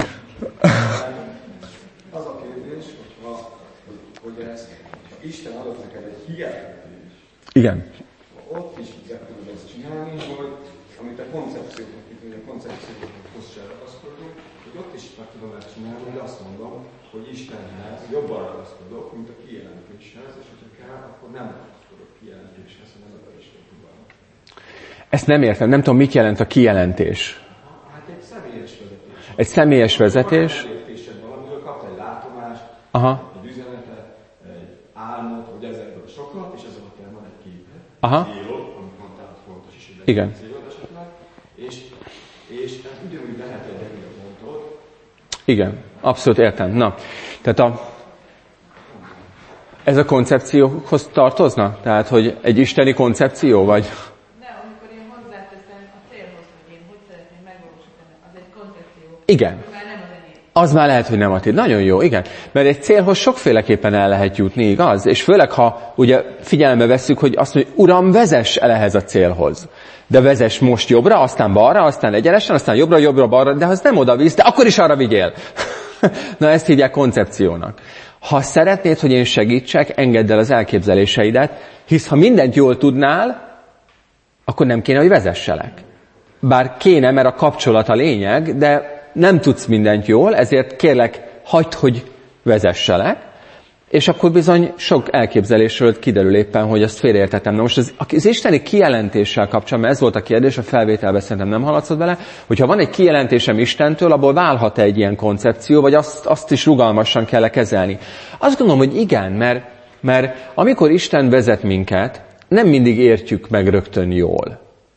Speaker 4: Az a kérdés, hogyha, hogy ez, ha Isten adott neked egy hiányítést,
Speaker 3: igen.
Speaker 4: ott is meg tudod ezt csinálni, hogy amit a koncepcióknak, itt a koncepcióknak hozzá ragaszkodunk, hogy ott is meg tudom ezt csinálni, hogy azt mondom, hogy Istenhez jobban ragaszkodok, mint a kijelentéshez, és hogyha kell, akkor nem ragaszkodok kijelentéshez, hanem az Isten tudalmat.
Speaker 3: Ezt nem értem, nem tudom, mit jelent a kijelentés.
Speaker 4: Hát egy személyes vezetés.
Speaker 3: Egy személyes vezetés.
Speaker 4: Valamiről kapta egy látomást,
Speaker 3: aha.
Speaker 4: egy üzenetet, egy álmot, hogy ezekből sokat, és ez alatt van egy képet, célod, amit mondtál, hogy fontos is, hogy
Speaker 3: igen.
Speaker 4: Célod esetleg, és, és ez ugyanúgy lehet egy ennél pontod.
Speaker 3: Igen, abszolút értem. Na, tehát a, ez a koncepcióhoz tartozna? Tehát, hogy egy isteni koncepció, vagy...
Speaker 5: Nem, amikor én hozzáteszem a célhoz, hogy én hogy szeretném megvalósítani, az egy koncepció.
Speaker 3: Igen.
Speaker 5: Már nem az enyém.
Speaker 3: Az már lehet, hogy nem a tiéd. Nagyon jó, igen. Mert egy célhoz sokféleképpen el lehet jutni, igaz? És főleg, ha ugye figyelembe vesszük, hogy azt mondja, Uram, vezess el ehhez a célhoz. De vezess most jobbra, aztán balra, aztán egyenesen, aztán jobbra, jobbra, balra, de az nem oda visz, de akkor is arra vigyél. Na, ezt hívják koncepciónak. Ha szeretnéd, hogy én segítsek, engedd el az elképzeléseidet, hisz ha mindent jól tudnál, akkor nem kéne, hogy vezesselek. Bár kéne, mert a kapcsolat a lényeg, de nem tudsz mindent jól, ezért kérlek, hagyd, hogy vezesselek, és akkor bizony sok elképzelésről kiderül éppen, hogy azt félreértettem. Na most az, az isteni kijelentéssel kapcsolatban, mert ez volt a kérdés, a felvételben szerintem nem hallatszott bele, hogyha van egy kijelentésem Istentől, abból válhat egy ilyen koncepció, vagy azt, azt is rugalmasan kell kezelni. Azt gondolom, hogy igen, mert, mert amikor Isten vezet minket, nem mindig értjük meg rögtön jól.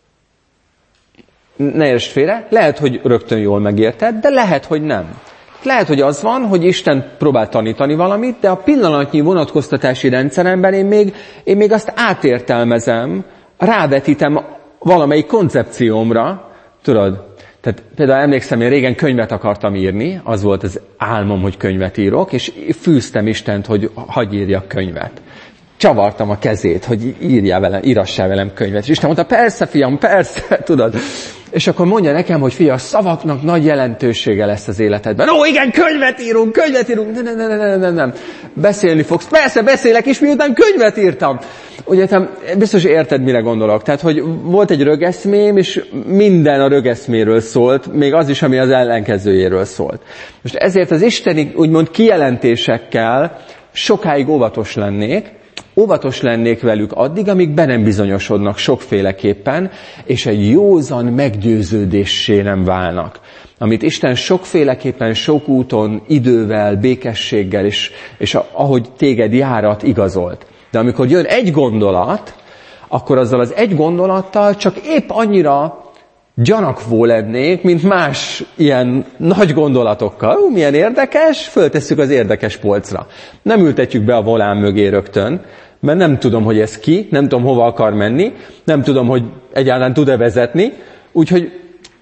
Speaker 3: Ne értsd félre, lehet, hogy rögtön jól megérted, de lehet, hogy nem. Lehet, hogy az van, hogy Isten próbál tanítani valamit, de a pillanatnyi vonatkoztatási rendszeremben én még, én még azt átértelmezem, rávetítem valamelyik koncepciómra, tudod? Tehát például emlékszem, én régen könyvet akartam írni, az volt az álmom, hogy könyvet írok, és fűztem Istent, hogy hagyj írjak könyvet. Csavartam a kezét, hogy írjál velem, írassál velem könyvet. És Isten mondta, persze fiam, persze, tudod. És akkor mondja nekem, hogy fia, a szavaknak nagy jelentősége lesz az életedben. Ó, igen, könyvet írunk, könyvet írunk. Nem, nem, nem, nem, nem, nem. Beszélni fogsz. Persze, beszélek is, miután könyvet írtam. Ugye, te biztos érted, mire gondolok. Tehát, hogy volt egy rögeszmém, és minden a rögeszméről szólt, még az is, ami az ellenkezőjéről szólt. Most ezért az isteni, úgymond kijelentésekkel sokáig óvatos lennék, Óvatos lennék velük addig, amíg be nem bizonyosodnak sokféleképpen, és egy józan meggyőződéssé nem válnak. Amit Isten sokféleképpen, sok úton, idővel, békességgel, és, és ahogy téged járat, igazolt. De amikor jön egy gondolat, akkor azzal az egy gondolattal csak épp annyira gyanakvó lennék, mint más ilyen nagy gondolatokkal. Ú, milyen érdekes, föltesszük az érdekes polcra. Nem ültetjük be a volán mögé rögtön, mert nem tudom, hogy ez ki, nem tudom, hova akar menni, nem tudom, hogy egyáltalán tud-e vezetni, úgyhogy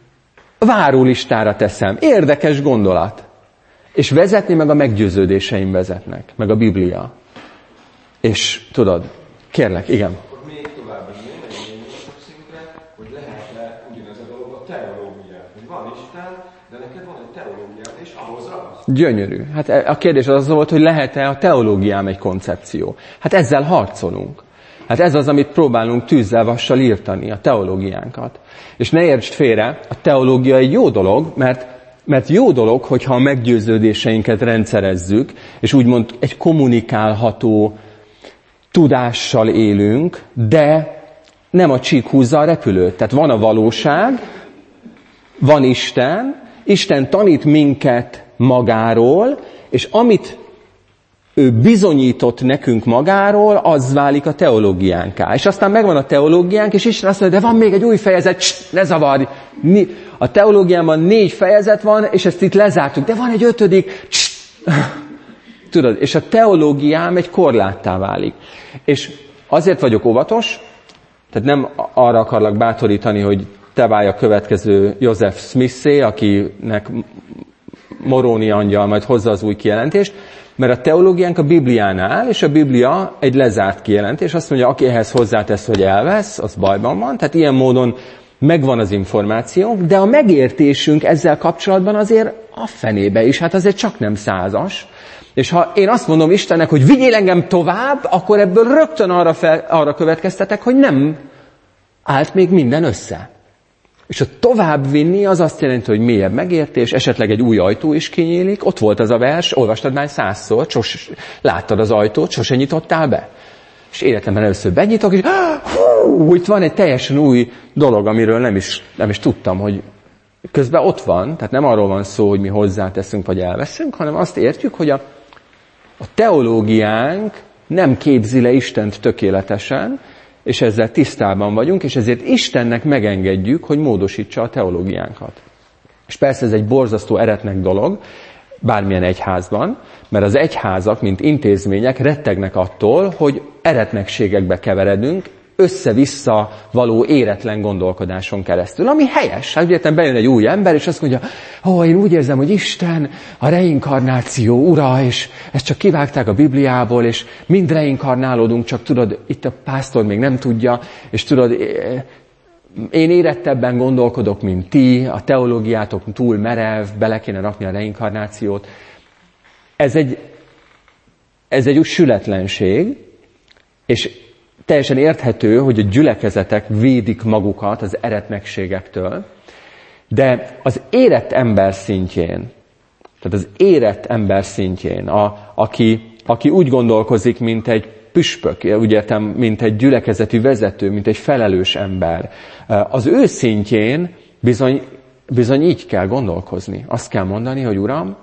Speaker 3: várólistára teszem. Érdekes gondolat. És vezetni meg a meggyőződéseim vezetnek, meg a Biblia. És tudod, kérlek, igen.
Speaker 4: Akkor még tovább menni, egy magasabb szintre, hogy lehet-e ugyanez a dolog a teológiát. Hogy van Isten, de neked van egy teológiát, és ahhoz ragasz.
Speaker 3: Gyönyörű. Hát a kérdés az volt, hogy lehet-e a teológiám egy koncepció. Hát ezzel harcolunk. Hát ez az, amit próbálunk tűzzel, vassal írtani, a teológiánkat. És ne értsd félre, a teológia egy jó dolog, mert, mert jó dolog, hogyha a meggyőződéseinket rendszerezzük, és úgymond egy kommunikálható tudással élünk, de nem a csík húzza a repülőt. Tehát van a valóság, van Isten, Isten tanít minket magáról, és amit ő bizonyított nekünk magáról, az válik a teológiánká. És aztán megvan a teológiánk, és Isten azt mondja, de van még egy új fejezet, Cst, ne zavarj! A teológiában négy fejezet van, és ezt itt lezártuk, de van egy ötödik, Cst. Tudod, és a teológiám egy korláttá válik. És azért vagyok óvatos, tehát nem arra akarlak bátorítani, hogy te válj a következő Joseph Smith-szé, akinek Moroni angyal majd hozza az új kijelentést, mert a teológiánk a Biblián áll, és a Biblia egy lezárt kijelentés. Azt mondja, aki ehhez hozzátesz, hogy elvesz, az bajban van. Tehát ilyen módon megvan az információ, de a megértésünk ezzel kapcsolatban azért a fenébe is, hát azért csak nem százas. És ha én azt mondom Istennek, hogy vigyél engem tovább, akkor ebből rögtön arra, fel, arra következtetek, hogy nem állt még minden össze. És a tovább vinni az azt jelenti, hogy mélyebb megértés, esetleg egy új ajtó is kinyílik. Ott volt az a vers, olvastad már százszor, sos, láttad az ajtót, sose nyitottál be. És életemben először benyitok, és hú, itt van egy teljesen új dolog, amiről nem is, nem is tudtam, hogy közben ott van. Tehát nem arról van szó, hogy mi hozzáteszünk, vagy elveszünk, hanem azt értjük, hogy a, a teológiánk nem képzi le Istent tökéletesen, és ezzel tisztában vagyunk, és ezért Istennek megengedjük, hogy módosítsa a teológiánkat. És persze ez egy borzasztó eretnek dolog, bármilyen egyházban, mert az egyházak, mint intézmények rettegnek attól, hogy eretnekségekbe keveredünk, össze-vissza való éretlen gondolkodáson keresztül, ami helyes. Hát ugye bejön egy új ember, és azt mondja, ó, oh, én úgy érzem, hogy Isten a reinkarnáció ura, és ezt csak kivágták a Bibliából, és mind reinkarnálódunk, csak tudod, itt a pásztor még nem tudja, és tudod, én érettebben gondolkodok, mint ti, a teológiátok túl merev, bele kéne rakni a reinkarnációt. Ez egy, ez egy úgy sületlenség, és teljesen érthető, hogy a gyülekezetek védik magukat az eretnekségektől, de az érett ember szintjén, tehát az érett ember szintjén, a, aki, aki úgy gondolkozik, mint egy püspök, úgy értem, mint egy gyülekezeti vezető, mint egy felelős ember, az ő szintjén bizony, bizony így kell gondolkozni. Azt kell mondani, hogy Uram,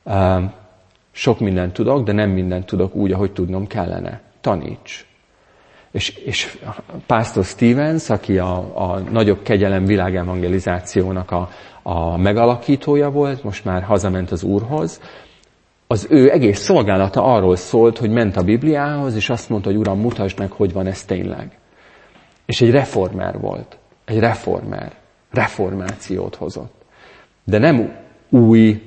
Speaker 3: sok mindent tudok, de nem mindent tudok úgy, ahogy tudnom kellene. Taníts. És, és Pásztor Stevens, aki a, a nagyobb kegyelem világevangelizációnak a, a megalakítója volt, most már hazament az Úrhoz, az ő egész szolgálata arról szólt, hogy ment a Bibliához, és azt mondta, hogy Uram, mutasd meg, hogy van ez tényleg. És egy reformer volt. Egy reformer. Reformációt hozott. De nem új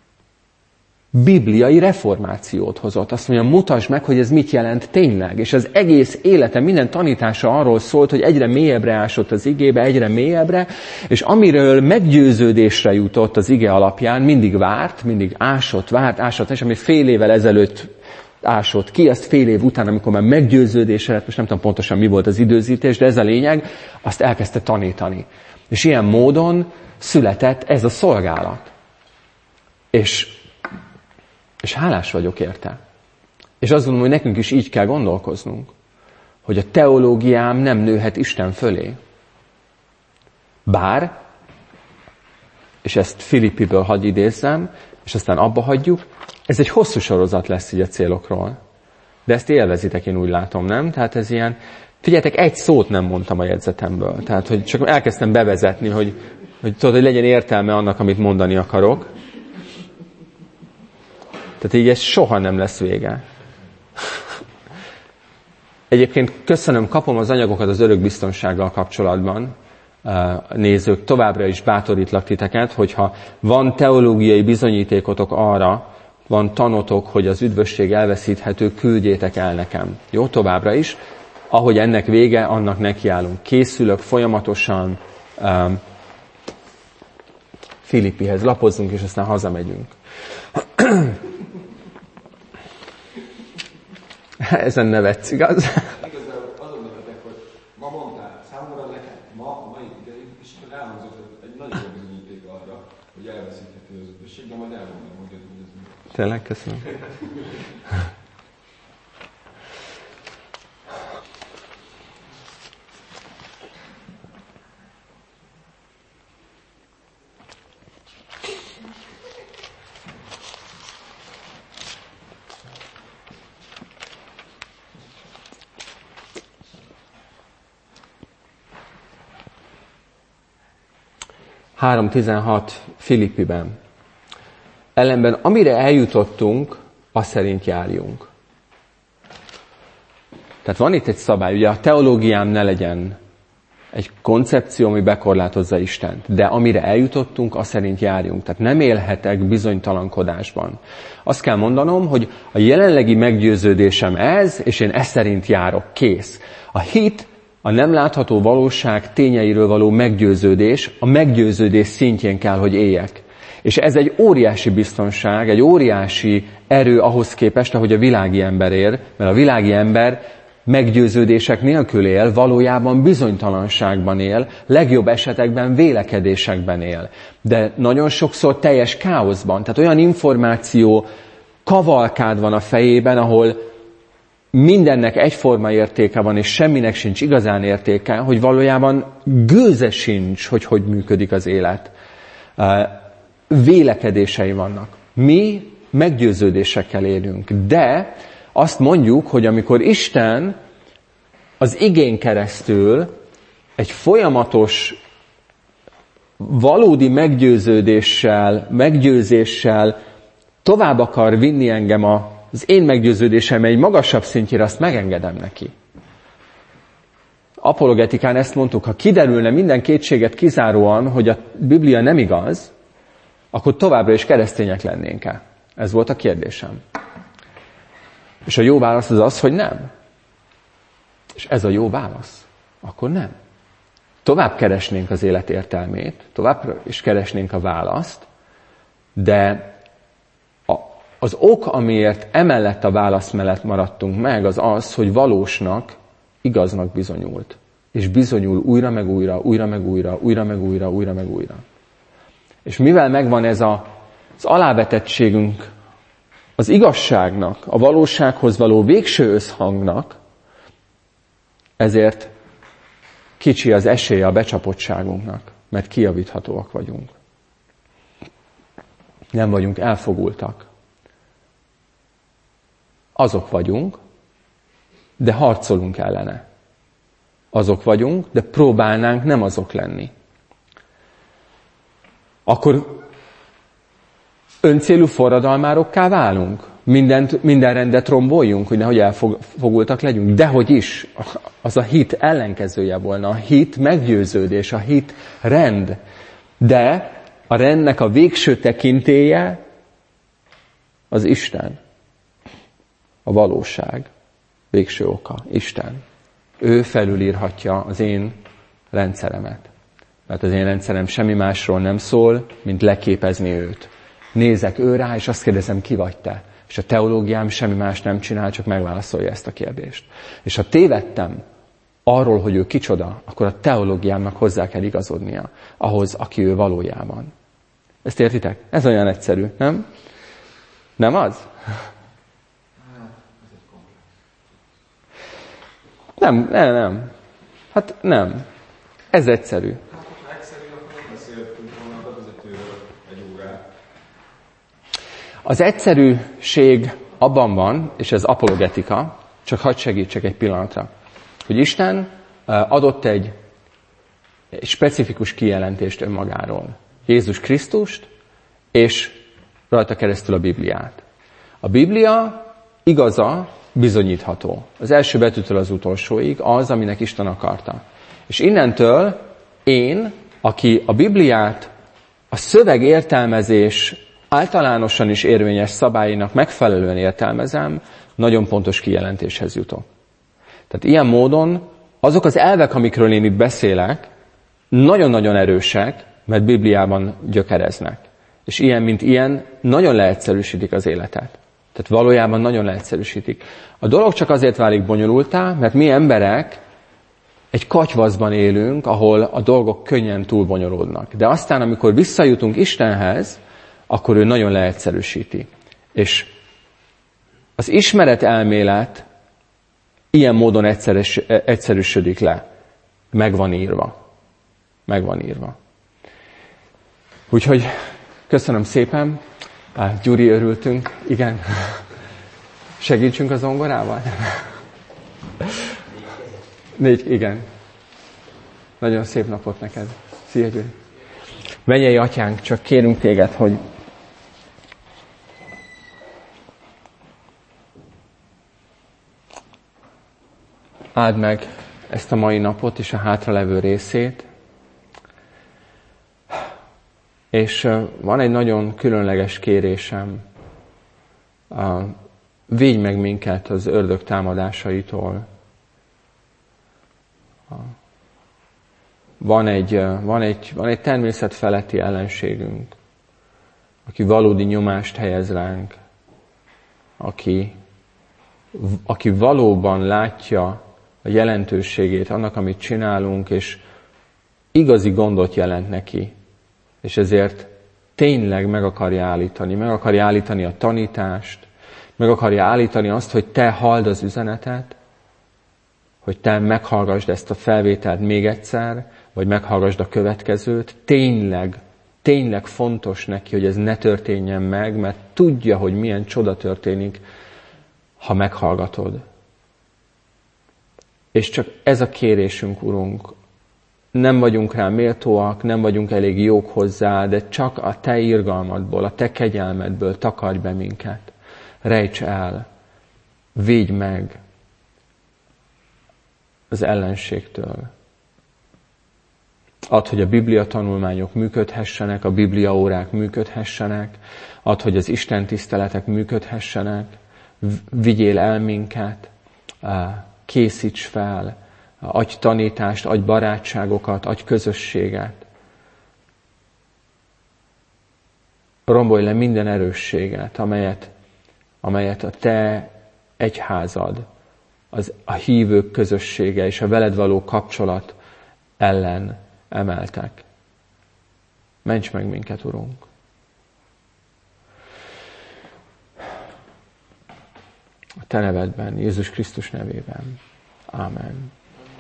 Speaker 3: bibliai reformációt hozott. Azt mondja, mutasd meg, hogy ez mit jelent tényleg. És az egész élete, minden tanítása arról szólt, hogy egyre mélyebbre ásott az igébe, egyre mélyebbre, és amiről meggyőződésre jutott az ige alapján, mindig várt, mindig ásott, várt, ásott, és ami fél évvel ezelőtt ásott ki, azt fél év után, amikor már meggyőződésre lett, most nem tudom pontosan mi volt az időzítés, de ez a lényeg, azt elkezdte tanítani. És ilyen módon született ez a szolgálat. És És hálás vagyok érte. És azt gondolom, hogy nekünk is így kell gondolkoznunk, hogy a teológiám nem nőhet Isten fölé. Bár, és ezt Filippiből hadd idézzem, és aztán abba hagyjuk, ez egy hosszú sorozat lesz így a célokról. De ezt élvezitek, én úgy látom, nem? Tehát ez ilyen, figyeljetek, egy szót nem mondtam a jegyzetemből. Tehát, hogy csak elkezdtem bevezetni, hogy, hogy tudod, hogy legyen értelme annak, amit mondani akarok. Tehát így ez soha nem lesz vége. Egyébként köszönöm, kapom az anyagokat az örökbiztonsággal kapcsolatban. Nézők, továbbra is bátorítlak titeket, hogyha van teológiai bizonyítékotok arra, van tanotok, hogy az üdvösség elveszíthető, küldjétek el nekem. Jó, továbbra is. Ahogy ennek vége, annak nekiállunk. Készülök folyamatosan. Um, Filippihez lapozzunk, és aztán hazamegyünk. Ezen nevetsz, igaz?
Speaker 4: Igazából azon nevetek, hogy ma mondtál, számomra nekem, ma, mai ideig is elhangzott egy nagyon jó bizonyíték arra, hogy elveszíthető az üdvösség, de majd elmondom, hogy ez mi.
Speaker 3: Tényleg, köszönöm. három tizenhat Filippiben. Ellenben amire eljutottunk, az szerint járjunk. Tehát van itt egy szabály, ugye a teológiám ne legyen egy koncepció, ami bekorlátozza Istent, de amire eljutottunk, az szerint járjunk. Tehát nem élhetek bizonytalankodásban. Azt kell mondanom, hogy a jelenlegi meggyőződésem ez, és én ez szerint járok, kész. A hit, a nem látható valóság tényeiről való meggyőződés, a meggyőződés szintjén kell, hogy éljek. És ez egy óriási biztonság, egy óriási erő ahhoz képest, ahogy a világi ember él, mert a világi ember meggyőződések nélkül él, valójában bizonytalanságban él, legjobb esetekben vélekedésekben él. De nagyon sokszor teljes káoszban, tehát olyan információ kavalkád van a fejében, ahol mindennek egyforma értéke van, és semminek sincs igazán értéke, hogy valójában gőze sincs, hogy hogy működik az élet. Vélekedései vannak. Mi meggyőződésekkel élünk, de azt mondjuk, hogy amikor Isten az igén keresztül egy folyamatos, valódi meggyőződéssel, meggyőzéssel tovább akar vinni engem az én meggyőződésem egy magasabb szintjére, azt megengedem neki. Apologetikán ezt mondtuk, ha kiderülne minden kétséget kizáróan, hogy a Biblia nem igaz, akkor továbbra is keresztények lennénk-e? Ez volt a kérdésem. És a jó válasz az az, hogy nem. És ez a jó válasz. Akkor nem. Tovább keresnénk az élet értelmét, tovább is keresnénk a választ, de a, az ok, amiért emellett a válasz mellett maradtunk meg, az az, hogy valósnak, igaznak bizonyult. És bizonyul újra meg újra, újra meg újra, újra meg újra, újra meg újra. És mivel megvan ez a, az alávetettségünk az igazságnak, a valósághoz való végső összhangnak, ezért kicsi az esélye a becsapottságunknak, mert kijavíthatóak vagyunk. Nem vagyunk elfogultak. Azok vagyunk, de harcolunk ellene. Azok vagyunk, de próbálnánk nem azok lenni. Akkor öncélú forradalmárokká válunk? Mindent, minden rendet romboljunk, hogy nehogy elfogultak legyünk? Dehogy is. Az a hit ellenkezője volna. A hit meggyőződés, a hit rend. De a rendnek a végső tekintélye az Isten. A valóság. Végső oka. Isten. Ő felülírhatja az én rendszeremet. Mert az én rendszerem semmi másról nem szól, mint leképezni őt. Nézek ő rá, és azt kérdezem, ki vagy te? És a teológiám semmi más nem csinál, csak megválaszolja ezt a kérdést. És ha tévedtem arról, hogy ő kicsoda, akkor a teológiámnak hozzá kell igazodnia ahhoz, aki ő valójában. Ezt értitek? Ez olyan egyszerű, nem? Nem az? Nem, nem, nem. Hát nem. Ez egyszerű. Az egyszerűség abban van, és ez apologetika, csak hadd segítsek egy pillanatra, hogy Isten adott egy, egy specifikus kijelentést önmagáról. Jézus Krisztust, és rajta keresztül a Bibliát. A Biblia igaza bizonyítható. Az első betűtől az utolsóig az, aminek Isten akarta. És innentől én, aki a Bibliát a szöveg értelmezés általánosan is érvényes szabályainak megfelelően értelmezem, nagyon pontos kijelentéshez jutok. Tehát ilyen módon azok az elvek, amikről én itt beszélek, nagyon-nagyon erősek, mert Bibliában gyökereznek. És ilyen, mint ilyen, nagyon leegyszerűsítik az életet. Tehát valójában nagyon leegyszerűsítik. A dolog csak azért válik bonyolultá, mert mi emberek egy katyvaszban élünk, ahol a dolgok könnyen túlbonyolódnak. De aztán, amikor visszajutunk Istenhez, akkor ő nagyon leegyszerűsíti. És az ismeret elmélet ilyen módon egyszerűs, egyszerűsödik le. Meg van írva. Meg van írva. Úgyhogy köszönöm szépen. Gyuri, örültünk. Igen. Segítsünk az zongorával? Négy, igen. Nagyon szép napot neked. Szia, Gyuri. Mennyei Atyánk, csak kérünk téged, hogy áld meg ezt a mai napot és a hátralevő részét. És van egy nagyon különleges kérésem. Védj meg minket az ördög támadásaitól. Van egy, van egy, van egy természetfeletti ellenségünk, aki valódi nyomást helyez ránk, aki, aki valóban látja a jelentőségét annak, amit csinálunk, és igazi gondot jelent neki. És ezért tényleg meg akarja állítani. Meg akarja állítani a tanítást, meg akarja állítani azt, hogy te halld az üzenetet, hogy te meghallgassd ezt a felvételt még egyszer, vagy meghallgassd a következőt. Tényleg, tényleg fontos neki, hogy ez ne történjen meg, mert tudja, hogy milyen csoda történik, ha meghallgatod. És csak ez a kérésünk, Urunk, nem vagyunk rá méltóak, nem vagyunk elég jók hozzá, de csak a te irgalmadból, a te kegyelmedből takarj be minket. Rejts el, védj meg az ellenségtől. Add, hogy a Biblia tanulmányok működhessenek, a Biblia órák működhessenek, add, hogy az Isten tiszteletek működhessenek, vigyél el minket, készíts fel, adj tanítást, adj barátságokat, adj közösséget. Rombolj le minden erősséget, amelyet, amelyet a te egyházad, az, a hívők közössége és a veled való kapcsolat ellen emeltek. Ments meg minket, Urunk! A te nevedben, Jézus Krisztus nevében. Ámen.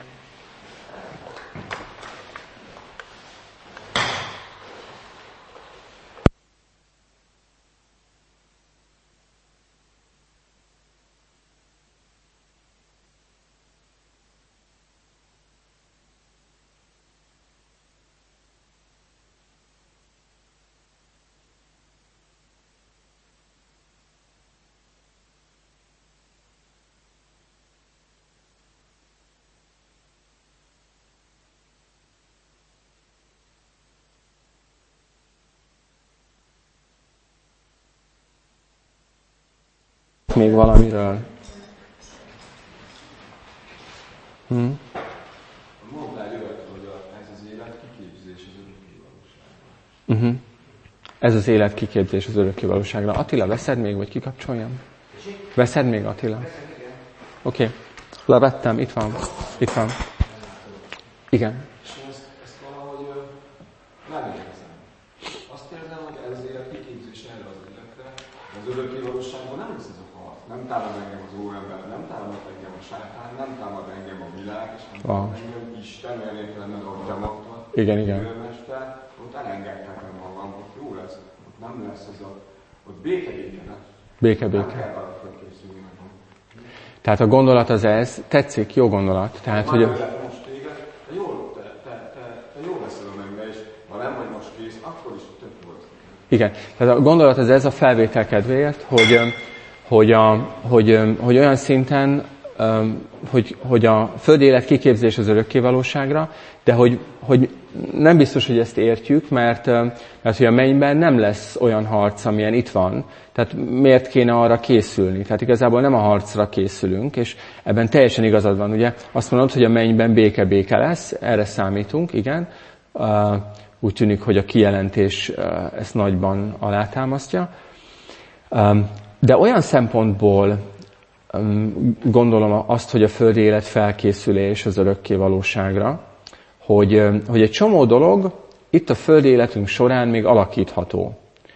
Speaker 3: Még valamiről? Hm?
Speaker 4: Mondtál jövet, hogy ez az élet kiképzés az örökké valóságra.
Speaker 3: Uh-huh. Ez az élet kiképzés az örökké valóságra. Attila, veszed még, vagy kikapcsoljam? Veszed még, Attila? Oké. Okay. Levettem, itt van. Itt van. Igen.
Speaker 4: És ezt, ezt valahogy nem érzem. Azt érzem, hogy ez az élet kiképzés erre az életre, az örökké valóságban nem lesz ez a harc. Nem támad engem az óember, nem támad engem a sátán, nem támad engem a világ, és nem támad ah. engem Isten, olyan értelemben, ahogy te mondtad.
Speaker 3: Igen, igen.
Speaker 4: Mester, ott elengedhetem magam, ott jó lesz, ott nem lesz ez a, ott béke-béke lesz.
Speaker 3: Béke-béke.
Speaker 4: Nem kell arra felkészülni magam.
Speaker 3: Tehát a gondolat az ez, tetszik, jó gondolat. Tehát,
Speaker 4: már
Speaker 3: hogy
Speaker 4: a... most téged, te jól, te, te, te, te jól veszel a mennybe, és ha nem vagy most kész, akkor is több volt.
Speaker 3: Igen, tehát a gondolat az ez a felvétel kedvéért, hogy, hogy, a, hogy, hogy olyan szinten, hogy, hogy a földi élet kiképzés az örökkévalóságra, de hogy, hogy nem biztos, hogy ezt értjük, mert, mert hogy a mennyben nem lesz olyan harc, amilyen itt van. Tehát miért kéne arra készülni? Tehát igazából nem a harcra készülünk, és ebben teljesen igazad van. Ugye azt mondod, hogy a mennyben béke-béke lesz, erre számítunk, igen. Úgy tűnik, hogy a kijelentés ezt nagyban alátámasztja. De olyan szempontból gondolom azt, hogy a földi élet felkészülés az örökké valóságra, hogy, hogy egy csomó dolog itt a földi életünk során még alakítható.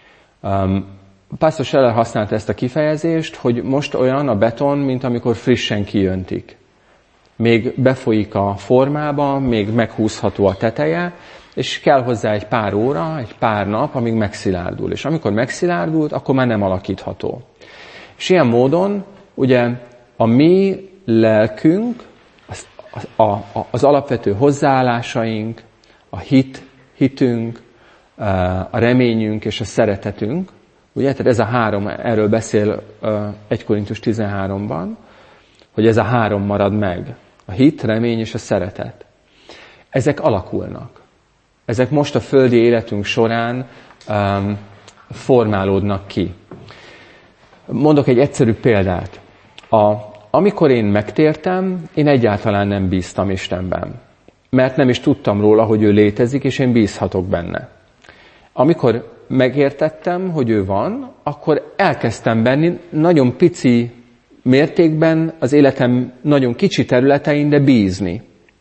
Speaker 3: Pásztor Scheller használta ezt a kifejezést, hogy most olyan a beton, mint amikor frissen kijöntik. Még befolyik a formába, még meghúzható a teteje, és kell hozzá egy pár óra, egy pár nap, amíg megszilárdul. És amikor megszilárdult, akkor már nem alakítható. És ilyen módon, ugye, a mi lelkünk, az, a, a, az alapvető hozzáállásaink, a hit, hitünk, a reményünk és a szeretetünk. Ugye? Tehát ez a három, erről beszél egy Korintus tizenháromban, hogy ez a három marad meg. A hit, remény és a szeretet. Ezek alakulnak. Ezek most a földi életünk során um, formálódnak ki. Mondok egy egyszerű példát. A, amikor én megtértem, én egyáltalán nem bíztam Istenben. Mert nem is tudtam róla, hogy ő létezik, és én bízhatok benne. Amikor megértettem, hogy ő van, akkor elkezdtem benni nagyon pici mértékben, az életem nagyon kicsi területein, de bízni.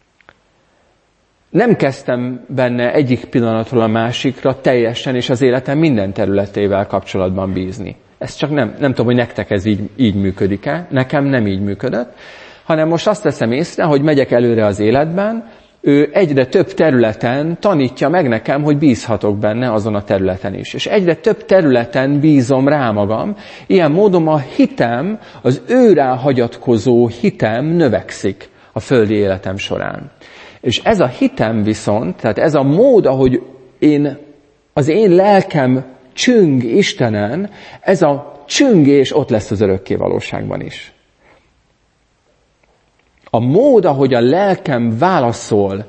Speaker 3: Nem kezdtem benne egyik pillanatról a másikra teljesen, és az életem minden területével kapcsolatban bízni. Ez csak nem, nem tudom, hogy nektek ez így, így működik-e, nekem nem így működött, hanem most azt veszem észre, hogy megyek előre az életben, ő egyre több területen tanítja meg nekem, hogy bízhatok benne azon a területen is. És egyre több területen bízom rá magam, ilyen módon a hitem, az őrá hagyatkozó hitem növekszik a földi életem során. És ez a hitem viszont, tehát ez a mód, ahogy én, az én lelkem csüng Istenen, ez a csüngés ott lesz az örökké valóságban is. A mód, ahogy a lelkem válaszol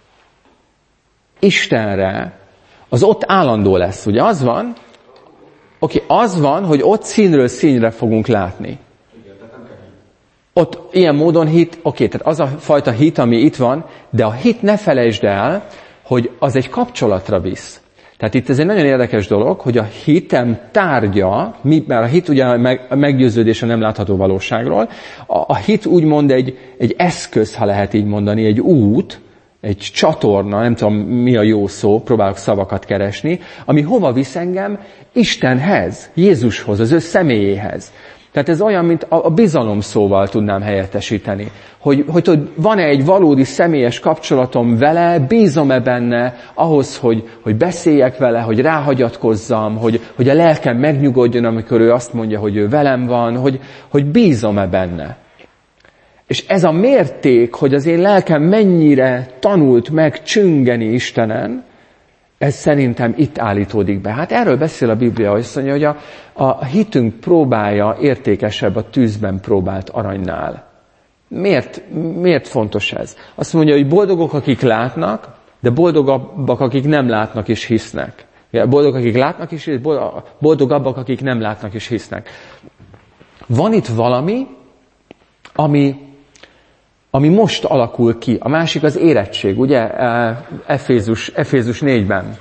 Speaker 3: Istenre, az ott állandó lesz. Ugye az van, oké, az van, hogy ott színről színre fogunk látni. Ott ilyen módon hit, oké, tehát az a fajta hit, ami itt van, de a hit ne felejtsd el, hogy az egy kapcsolatra visz. Tehát itt ez egy nagyon érdekes dolog, hogy a hitem tárgya, mert a hit ugye a meggyőződés a nem látható valóságról, a, a hit úgymond egy, egy eszköz, ha lehet így mondani, egy út, egy csatorna, nem tudom mi a jó szó, próbálok szavakat keresni, ami hova visz engem? Istenhez, Jézushoz, az ő személyéhez. Tehát ez olyan, mint a bizalom szóval tudnám helyettesíteni. Hogy, hogy tudod, van-e egy valódi személyes kapcsolatom vele, bízom-e benne ahhoz, hogy, hogy beszéljek vele, hogy ráhagyatkozzam, hogy, hogy a lelkem megnyugodjon, amikor ő azt mondja, hogy ő velem van, hogy, hogy bízom-e benne. És ez a mérték, hogy az én lelkem mennyire tanult meg csüngeni Istenen, ez szerintem itt állítódik be. Hát erről beszél a Biblia, hogy azt mondja, hogy a, a hitünk próbája értékesebb a tűzben próbált aranynál. Miért, miért fontos ez? Azt mondja, hogy boldogok, akik látnak, de boldogabbak, akik nem látnak és hisznek. Boldogok, akik látnak és boldogabbak, akik nem látnak és hisznek. Van itt valami, ami, ami most alakul ki. A másik az érettség, ugye? Efézus, Efézus négyben.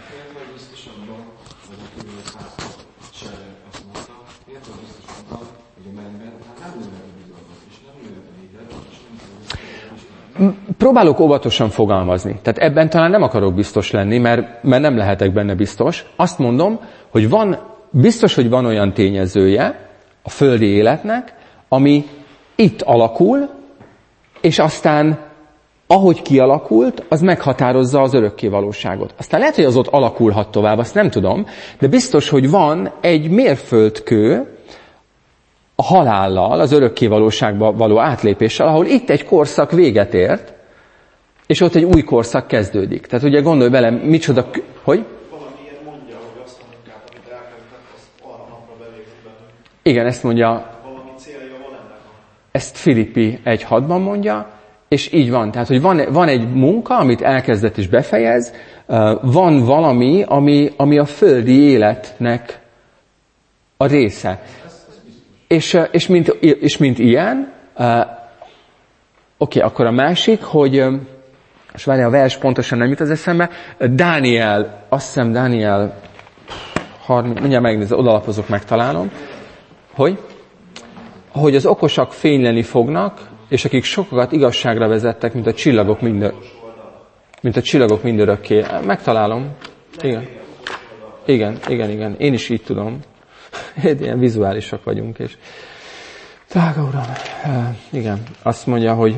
Speaker 3: Próbálok óvatosan fogalmazni. Tehát ebben talán nem akarok biztos lenni, mert, mert nem lehetek benne biztos. Azt mondom, hogy van, biztos, hogy van olyan tényezője a földi életnek, ami itt alakul, és aztán, ahogy kialakult, az meghatározza az örökké valóságot. Aztán lehet, hogy az ott alakulhat tovább, azt nem tudom, de biztos, hogy van egy mérföldkő a halállal, az örökké valóságba való átlépéssel, ahol itt egy korszak véget ért, és ott egy új korszak kezdődik. Tehát ugye gondolj bele, micsoda... Hogy?
Speaker 6: Valamiért mondja, hogy azt a munkát, amit elkezdett, azt arra napra bevégzi bennünk.
Speaker 3: Igen, ezt mondja...
Speaker 6: Valami célja van ennek.
Speaker 3: Ezt Filippi egy hatban mondja, és így van. Tehát, hogy van, van egy munka, amit elkezdett és befejez, van valami, ami, ami a földi életnek a része. És, és, mint, és mint ilyen, uh, oké, okay, akkor a másik, hogy, uh, és várjál, a vers pontosan nem jut az eszembe, Dániel, azt hiszem Dániel, harminc, mindjárt megnézem, odalapozok, megtalálom, hogy, hogy az okosak fényleni fognak, és akik sokakat igazságra vezettek, mint a csillagok mindör, mint a csillagok mindörökké. Megtalálom. Igen. Igen, igen, igen. Én is így tudom. Ilyen vizuálisak vagyunk, és drága Uram, igen, azt mondja, hogy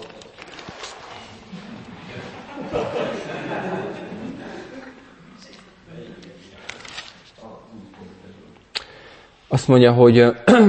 Speaker 3: azt mondja, hogy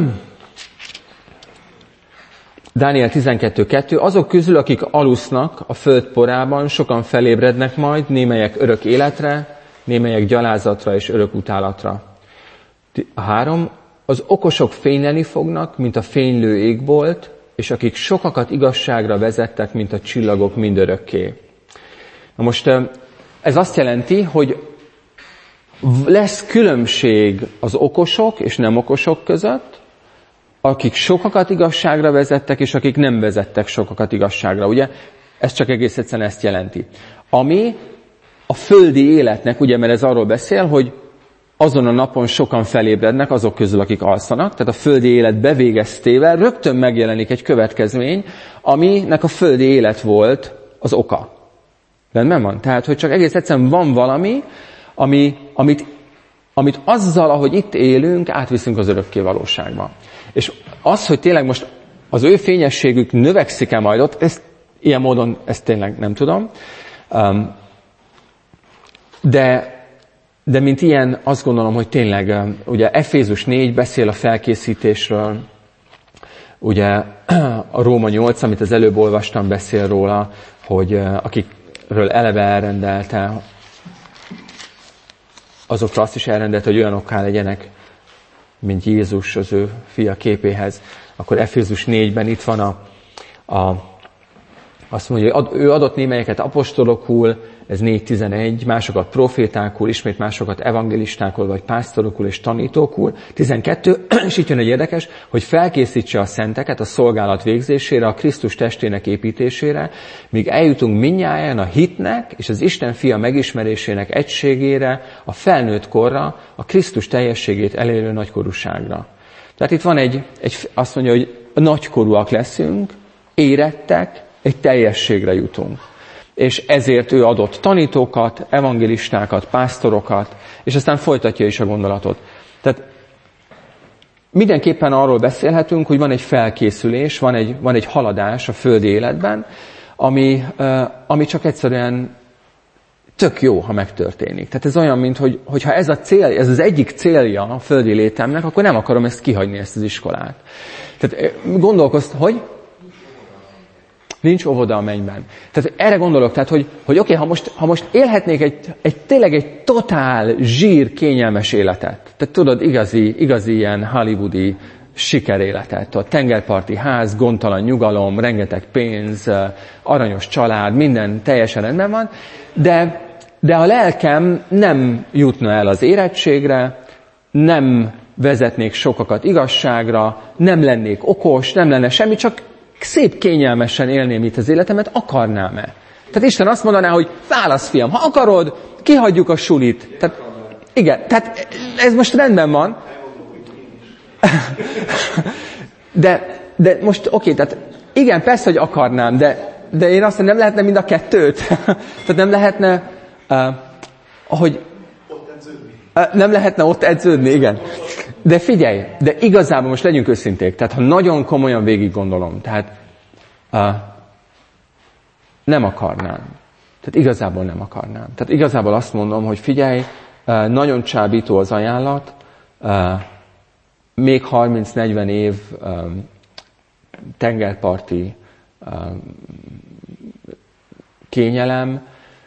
Speaker 3: Dániel tizenkettő kettő, azok közül, akik alusznak a föld porában, sokan felébrednek majd, némelyek örök életre, némelyek gyalázatra és örökutálatra. A három, az okosok fényleni fognak, mint a fénylő égbolt, és akik sokakat igazságra vezettek, mint a csillagok mindörökké. Na most ez azt jelenti, hogy lesz különbség az okosok és nem okosok között, akik sokakat igazságra vezettek, és akik nem vezettek sokakat igazságra. Ugye? Ez csak egész egyszerűen ezt jelenti. Ami a földi életnek, ugye, mert ez arról beszél, hogy azon a napon sokan felébrednek azok közül, akik alszanak, tehát a földi élet bevégeztével rögtön megjelenik egy következmény, aminek a földi élet volt az oka. Rendben van? Tehát, hogy csak egész egyszerűen van valami, ami, amit, amit azzal, ahogy itt élünk, átviszünk az örökké valóságba. És az, hogy tényleg most az ő fényességük növekszik-e majd ott, ezt, ilyen módon ezt tényleg nem tudom. De, de mint ilyen, azt gondolom, hogy tényleg, ugye Efézus négy beszél a felkészítésről, ugye a Róma nyolc, amit az előbb olvastam, beszél róla, hogy akikről eleve elrendelte, azokra azt is elrendelte, hogy olyanokká legyenek, mint Jézus az ő fia képéhez. Akkor Efézus négyben itt van a, a azt mondja, hogy ő adott némelyeket apostolokul, ez négy tizenegy, másokat profétákul, ismét másokat evangélistákul, vagy pásztorokul és tanítókul. tizenkettő, és itt jön egy érdekes, hogy felkészítse a szenteket a szolgálat végzésére, a Krisztus testének építésére, míg eljutunk mindnyájan a hitnek és az Isten fia megismerésének egységére, a felnőtt korra, a Krisztus teljességét elérő nagykorúságra. Tehát itt van egy, egy azt mondja, hogy nagykorúak leszünk, érettek, egy teljességre jutunk. És ezért ő adott tanítókat, evangélistákat, pásztorokat, és aztán folytatja is a gondolatot. Tehát mindenképpen arról beszélhetünk, hogy van egy felkészülés, van egy, van egy haladás a földi életben, ami, ami csak egyszerűen tök jó, ha megtörténik. Tehát ez olyan, mint hogy, hogyha ez a cél, ez az egyik célja a földi létemnek, akkor nem akarom ezt kihagyni, ezt az iskolát. Tehát gondolkoztam, hogy nincs óvoda a mennyben. Tehát erre gondolok, tehát, hogy, hogy oké, okay, ha, most, ha most élhetnék egy, egy, tényleg egy totál zsír kényelmes életet, tehát tudod, igazi, igazi ilyen hollywoodi sikeréletet, a tengerparti ház, gondtalan nyugalom, rengeteg pénz, aranyos család, minden teljesen rendben van, de, de a lelkem nem jutna el az érettségre, nem vezetnék sokakat igazságra, nem lennék okos, nem lenne semmi, csak szép kényelmesen élném itt az életemet, akarnám-e? Tehát Isten azt mondaná, hogy válasz, fiam, ha akarod, kihagyjuk a sulit. Tehát, igen, tehát ez most rendben van. De, de most oké, okay, tehát igen, persze, hogy akarnám, de, de én azt mondom, nem lehetne mind a kettőt. Tehát nem lehetne, uh, ahogy... Uh, nem lehetne ott edződni, igen. De figyelj, de igazából most legyünk őszinték, tehát ha nagyon komolyan végig gondolom, tehát uh, nem akarnám. Tehát igazából nem akarnám. Tehát igazából azt mondom, hogy figyelj, uh, nagyon csábító az ajánlat, uh, még harminc-negyven év um, tengerparti um, kényelem,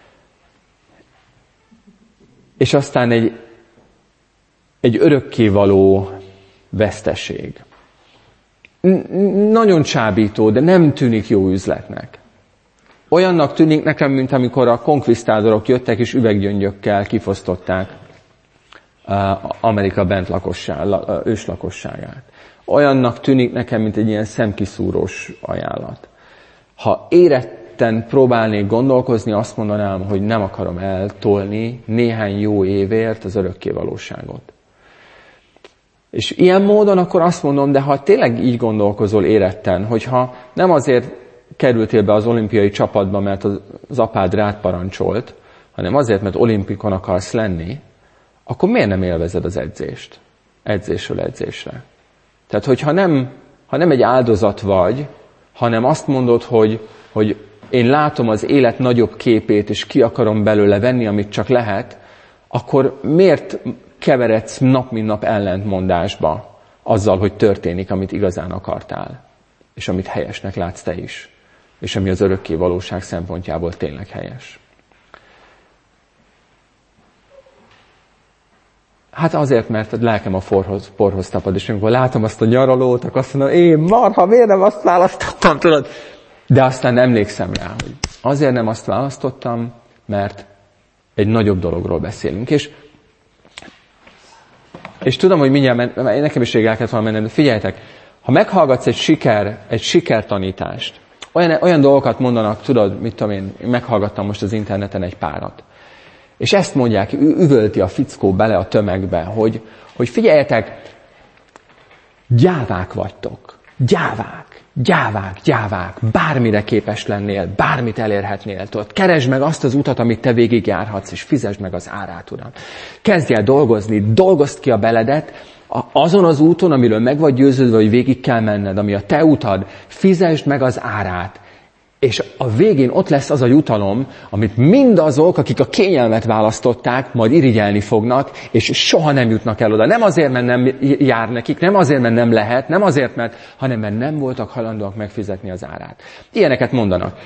Speaker 3: és aztán egy egy örökkévaló veszteség. Nagyon csábító, de nem tűnik jó üzletnek. Olyannak tűnik nekem, mint amikor a konkvisztádorok jöttek, és üveggyöngyökkel kifosztották Amerika bent lakosság, őslakosságát. Olyannak tűnik nekem, mint egy ilyen szemkiszúrós ajánlat. Ha éretten próbálnék gondolkozni, azt mondanám, hogy nem akarom eltolni néhány jó évért az örökkévalóságot. És ilyen módon akkor azt mondom, de ha tényleg így gondolkozol éretten, hogyha nem azért kerültél be az olimpiai csapatba, mert az apád rád parancsolt, hanem azért, mert olimpikon akarsz lenni, akkor miért nem élvezed az edzést? Edzésről edzésre. Tehát, hogyha nem, ha nem egy áldozat vagy, hanem azt mondod, hogy, hogy én látom az élet nagyobb képét, és ki akarom belőle venni, amit csak lehet, akkor miért keveredsz nap mint nap ellentmondásba azzal, hogy történik, amit igazán akartál, és amit helyesnek látsz te is, és ami az örökké valóság szempontjából tényleg helyes. Hát azért, mert a lelkem a porhoz, porhoz tapad, és amikor látom azt a nyaralót, akkor azt mondom, én marha, miért nem azt választottam, tudod? De aztán emlékszem rá, hogy azért nem azt választottam, mert egy nagyobb dologról beszélünk. És, és tudom, hogy mindjárt, mert nekem is rég el kellett volna mennem, de figyeljetek, ha meghallgatsz egy siker, egy sikertanítást, olyan, olyan dolgokat mondanak, tudod, mit tudom én, meghallgattam most az interneten egy párat. És ezt mondják, üvölti a fickó bele a tömegbe, hogy, hogy figyeljetek, gyávák vagytok, gyávák, gyávák, gyávák, bármire képes lennél, bármit elérhetnél, tudod, keresd meg azt az utat, amit te végigjárhatsz, és fizesd meg az árát, uram. Kezdj el dolgozni, dolgozd ki a beledet, azon az úton, amiről meg vagy győződve, hogy végig kell menned, ami a te utad, fizesd meg az árát. És a végén ott lesz az a jutalom, amit mindazok, akik a kényelmet választották, majd irigyelni fognak, és soha nem jutnak el oda. Nem azért, mert nem jár nekik, nem azért, mert nem lehet, nem azért, mert, hanem mert nem voltak hajlandóak megfizetni az árát. Ilyeneket mondanak.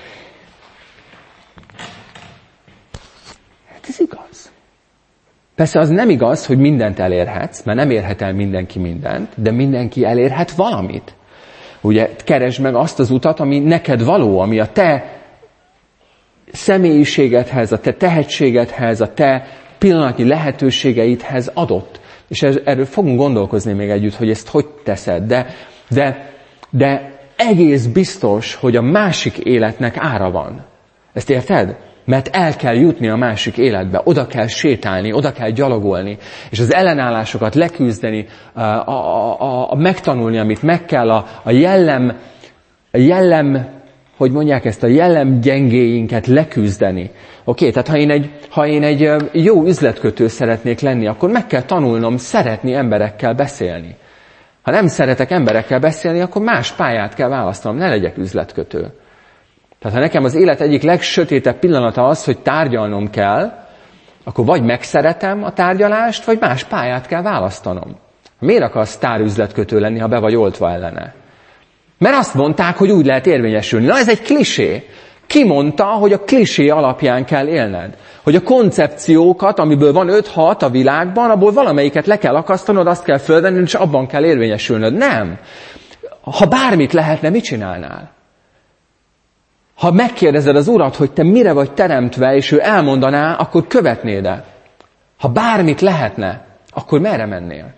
Speaker 3: Hát ez igaz. Persze az nem igaz, hogy mindent elérhetsz, mert nem érhet el mindenki mindent, de mindenki elérhet valamit. Ugye, keresd meg azt az utat, ami neked való, ami a te személyiségedhez, a te tehetségedhez, a te pillanatnyi lehetőségeidhez adott. És erről fogunk gondolkozni még együtt, hogy ezt hogy teszed. De, de, de egész biztos, hogy a másik életnek ára van. Ezt érted? Mert el kell jutni a másik életbe, oda kell sétálni, oda kell gyalogolni, és az ellenállásokat leküzdeni, a, a, a, a megtanulni, amit meg kell, a, a jellem, a jellem, hogy mondják ezt, a jellem gyengéinket leküzdeni. Oké, okay, tehát ha én, egy, ha én egy jó üzletkötő szeretnék lenni, akkor meg kell tanulnom szeretni emberekkel beszélni. Ha nem szeretek emberekkel beszélni, akkor más pályát kell választanom, ne legyek üzletkötő. Tehát ha nekem az élet egyik legsötétebb pillanata az, hogy tárgyalnom kell, akkor vagy megszeretem a tárgyalást, vagy más pályát kell választanom. Miért akarsz sztárüzletkötő lenni, ha be vagy oltva ellene? Mert azt mondták, hogy úgy lehet érvényesülni. Na ez egy klisé. Ki mondta, hogy a klisé alapján kell élned? Hogy a koncepciókat, amiből van öt-hat a világban, abból valamelyiket le kell akasztanod, azt kell fölvenni, és abban kell érvényesülnöd. Nem. Ha bármit lehetne, mit csinálnál? Ha megkérdezed az Urat, hogy te mire vagy teremtve, és ő elmondaná, akkor követnéd-e? Ha bármit lehetne, akkor merre mennél?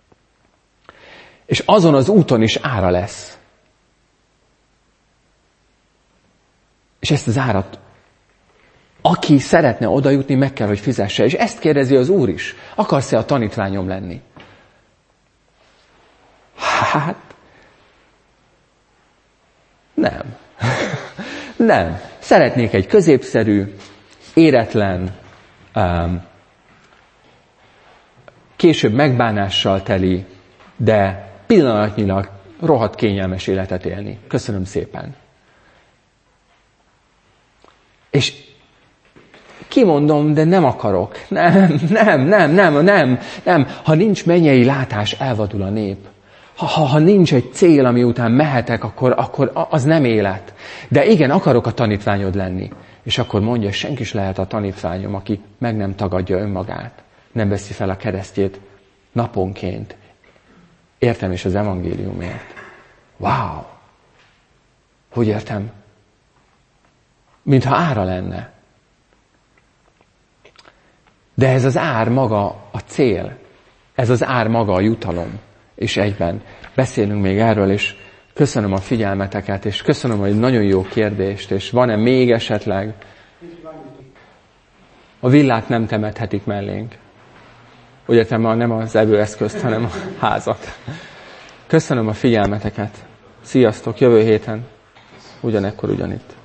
Speaker 3: És azon az úton is ára lesz. És ezt az árat, aki szeretne oda jutni, meg kell, hogy fizesse. És ezt kérdezi az Úr is. Akarsz-e a tanítványom lenni? Hát, nem. Nem. Szeretnék egy középszerű, éretlen, um, később megbánással teli, de pillanatnyilag rohadt kényelmes életet élni. Köszönöm szépen. És kimondom, de nem akarok. Nem, nem, nem, nem, nem, nem. Ha nincs mennyei látás, elvadul a nép. Ha, ha, ha nincs egy cél, ami után mehetek, akkor, akkor az nem élet. De igen, akarok a tanítványod lenni. És akkor mondja, senki is lehet a tanítványom, aki meg nem tagadja önmagát. Nem veszi fel a keresztjét naponként. Értem is az evangéliumért. Wow! Hogy értem? Mintha ára lenne. De ez az ár maga a cél. Ez az ár maga a jutalom. És egyben beszélünk még erről, és köszönöm a figyelmeteket, és köszönöm, hogy nagyon jó kérdést, és van-e még esetleg? A villát nem temethetik mellénk. Úgy értem, nem az evőeszközt, hanem a házat. Köszönöm a figyelmeteket. Sziasztok, jövő héten ugyanekkor ugyanitt.